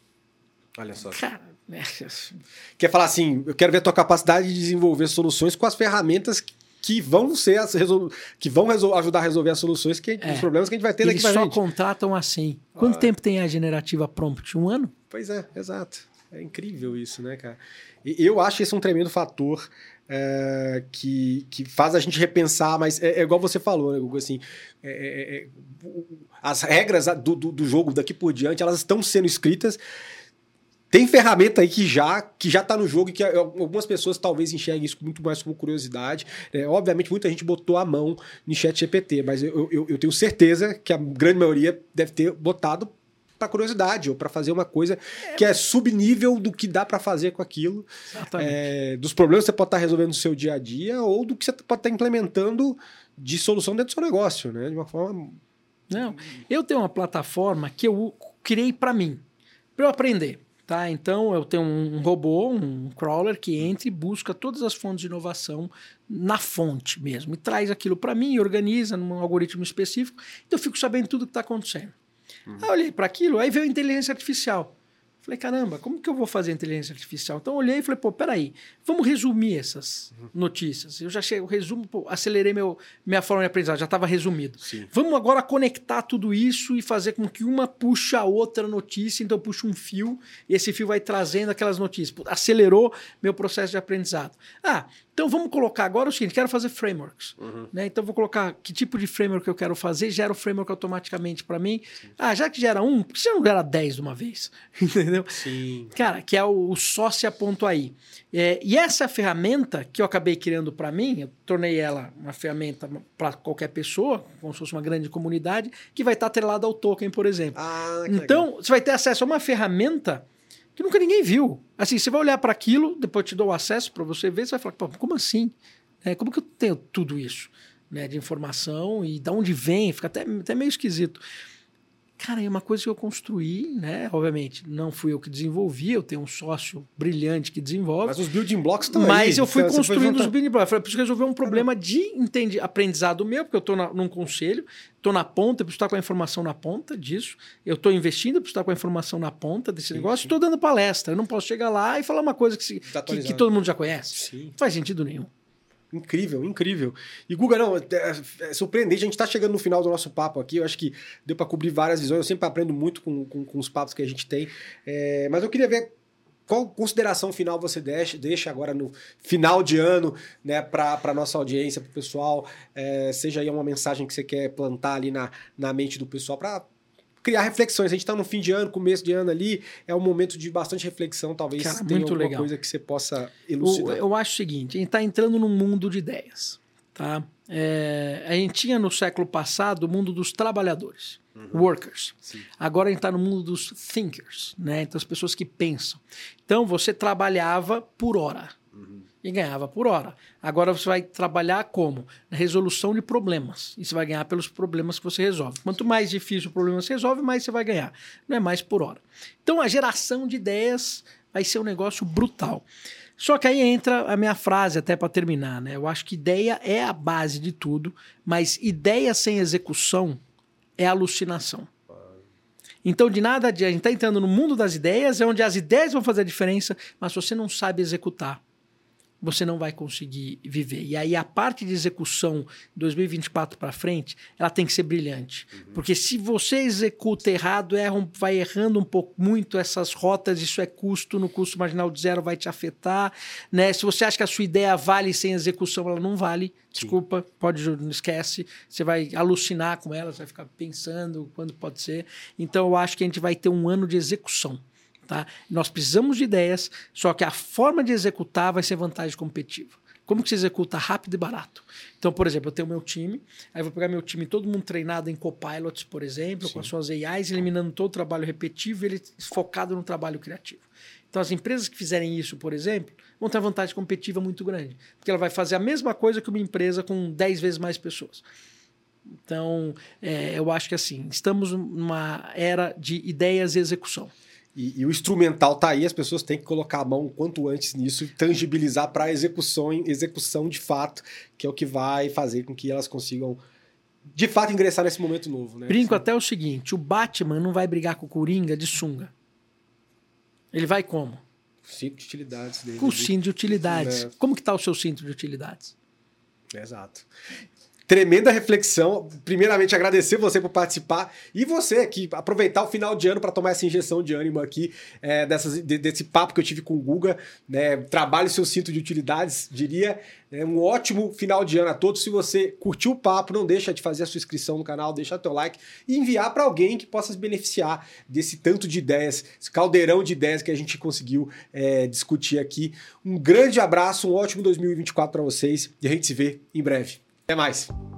Olha só. Cara, é... Quer falar assim, eu quero ver a tua capacidade de desenvolver soluções com as ferramentas que vão ser as resolu... que vão resol... ajudar a resolver as soluções, que... é. os problemas que a gente vai ter daqui pra gente. Eles só contratam assim. Quanto ah, tempo tem a generativa prompt? Um ano? Pois é, exato. É incrível isso, né, cara? E eu acho esse um tremendo fator é, que, que faz a gente repensar, mas é, é igual você falou, né, Gugu? Assim, é, é, as regras do, do, do jogo daqui por diante, elas estão sendo escritas. Tem ferramenta aí que já que já está no jogo e que algumas pessoas talvez enxerguem isso muito mais como curiosidade. É, obviamente, muita gente botou a mão no chat G P T, mas eu, eu, eu tenho certeza que a grande maioria deve ter botado para curiosidade ou para fazer uma coisa é, que é subnível do que dá para fazer com aquilo, é, dos problemas que você pode estar tá resolvendo no seu dia a dia ou do que você pode estar tá implementando de solução dentro do seu negócio, né? De uma forma... Não, eu tenho uma plataforma que eu criei para mim, para eu aprender. Tá? Então, eu tenho um robô, um crawler, que entra e busca todas as fontes de inovação na fonte mesmo, e traz aquilo para mim e organiza num algoritmo específico, então eu fico sabendo tudo o que está acontecendo. Uhum. Aí eu olhei para aquilo, aí veio a inteligência artificial. Falei, caramba, como que eu vou fazer inteligência artificial? Então eu olhei e falei, pô, peraí, vamos resumir essas uhum. notícias. Eu já cheguei, eu resumo, pô, acelerei meu, minha forma de aprendizagem, já estava resumido. Sim. Vamos agora conectar tudo isso e fazer com que uma puxe a outra notícia, então eu puxo um fio, e esse fio vai trazendo aquelas notícias. Pô, acelerou meu processo de aprendizado. Ah, então vamos colocar agora o seguinte, quero fazer frameworks. Uhum. Né? Então vou colocar que tipo de framework eu quero fazer, gera o framework automaticamente para mim. Sim. Ah, já que gera um, por que você não gera dez de uma vez? Entendeu? Sim. Cara, que é o, o sócia.ai. É, e essa ferramenta que eu acabei criando para mim, eu tornei ela uma ferramenta para qualquer pessoa, como se fosse uma grande comunidade, que vai estar atrelada ao token, por exemplo. Ah, então, legal. Você vai ter acesso a uma ferramenta que nunca ninguém viu. Assim, você vai olhar para aquilo, depois eu te dou o acesso para você ver, você vai falar, pô, como assim? É, como que eu tenho tudo isso, né, de informação e de onde vem? Fica até, até meio esquisito. Cara, é uma coisa que eu construí, né? Obviamente, não fui eu que desenvolvi, eu tenho um sócio brilhante que desenvolve. Mas os building blocks estão aí. Mas eu fui você construindo juntar... os building blocks. Eu falei, preciso resolver um problema de entendi, aprendizado meu, porque eu estou num conselho, estou na ponta, eu preciso estar com a informação na ponta disso. Eu estou investindo, eu preciso estar com a informação na ponta desse sim, negócio. Estou dando palestra. Eu não posso chegar lá e falar uma coisa que, se, que, que todo mundo já conhece. Sim. Não faz sentido nenhum. Incrível, incrível. E Guga, não, é, é surpreendente, a gente está chegando no final do nosso papo aqui, eu acho que deu para cobrir várias visões, eu sempre aprendo muito com, com, com os papos que a gente tem, é, mas eu queria ver qual consideração final você deixa, deixa agora no final de ano, né, para a nossa audiência, para o pessoal, é, seja aí uma mensagem que você quer plantar ali na, na mente do pessoal, para criar reflexões. A gente está no fim de ano, começo de ano ali, é um momento de bastante reflexão, talvez Cara, tenha muito alguma legal. coisa que você possa elucidar. Eu, eu acho o seguinte, a gente está entrando num mundo de ideias. Tá? É, a gente tinha no século passado o mundo dos trabalhadores, uhum. workers. Sim. Agora a gente está no mundo dos thinkers, né? Então as pessoas que pensam. Então você trabalhava por hora. Uhum. e ganhava por hora. Agora você vai trabalhar como? Na resolução de problemas. E você vai ganhar pelos problemas que você resolve. Quanto mais difícil o problema você resolve, mais você vai ganhar. Não é mais por hora. Então a geração de ideias vai ser um negócio brutal. Só que aí entra a minha frase, até para terminar, né? Eu acho que ideia é a base de tudo, mas ideia sem execução é alucinação. Então, de nada adianta. A gente está entrando no mundo das ideias, é onde as ideias vão fazer a diferença, mas se você não sabe executar, você não vai conseguir viver. E aí a parte de execução dois mil e vinte e quatro para frente, ela tem que ser brilhante. Uhum. Porque se você executa errado, erra, vai errando um pouco muito essas rotas, isso é custo, no custo marginal de zero vai te afetar. Né? Se você acha que a sua ideia vale sem execução, ela não vale. Desculpa, Sim. pode, não esquece. Você vai alucinar com ela, você vai ficar pensando quando pode ser. Então eu acho que a gente vai ter um ano de execução. Tá? Nós precisamos de ideias, só que a forma de executar vai ser vantagem competitiva. Como que se executa rápido e barato? Então, por exemplo, eu tenho meu time, aí eu vou pegar meu time, todo mundo treinado em copilots, por exemplo, Sim. com as suas A Is, eliminando todo o trabalho repetitivo e ele focado no trabalho criativo. Então, as empresas que fizerem isso, por exemplo, vão ter uma vantagem competitiva muito grande, porque ela vai fazer a mesma coisa que uma empresa com dez vezes mais pessoas. Então, é, eu acho que assim, estamos numa era de ideias e execução. E, e o instrumental tá aí, as pessoas têm que colocar a mão o quanto antes nisso e tangibilizar para execução, execução de fato, que é o que vai fazer com que elas consigam, de fato, ingressar nesse momento novo. Né? Brinco Sim. até o seguinte, o Batman não vai brigar com o Coringa de sunga. Ele vai como? Cinto de utilidades dele. Com o cinto de utilidades. É. Como que tá o seu cinto de utilidades? Exato. Tremenda reflexão. Primeiramente, agradecer você por participar e você aqui, aproveitar o final de ano para tomar essa injeção de ânimo aqui, é, dessas, de, desse papo que eu tive com o Guga. Né? Trabalhe seu cinto de utilidades, diria. É um ótimo final de ano a todos. Se você curtiu o papo, não deixa de fazer a sua inscrição no canal, deixar teu like e enviar para alguém que possa se beneficiar desse tanto de ideias, esse caldeirão de ideias que a gente conseguiu é, discutir aqui. Um grande abraço, um ótimo dois mil e vinte e quatro para vocês e a gente se vê em breve. Até mais!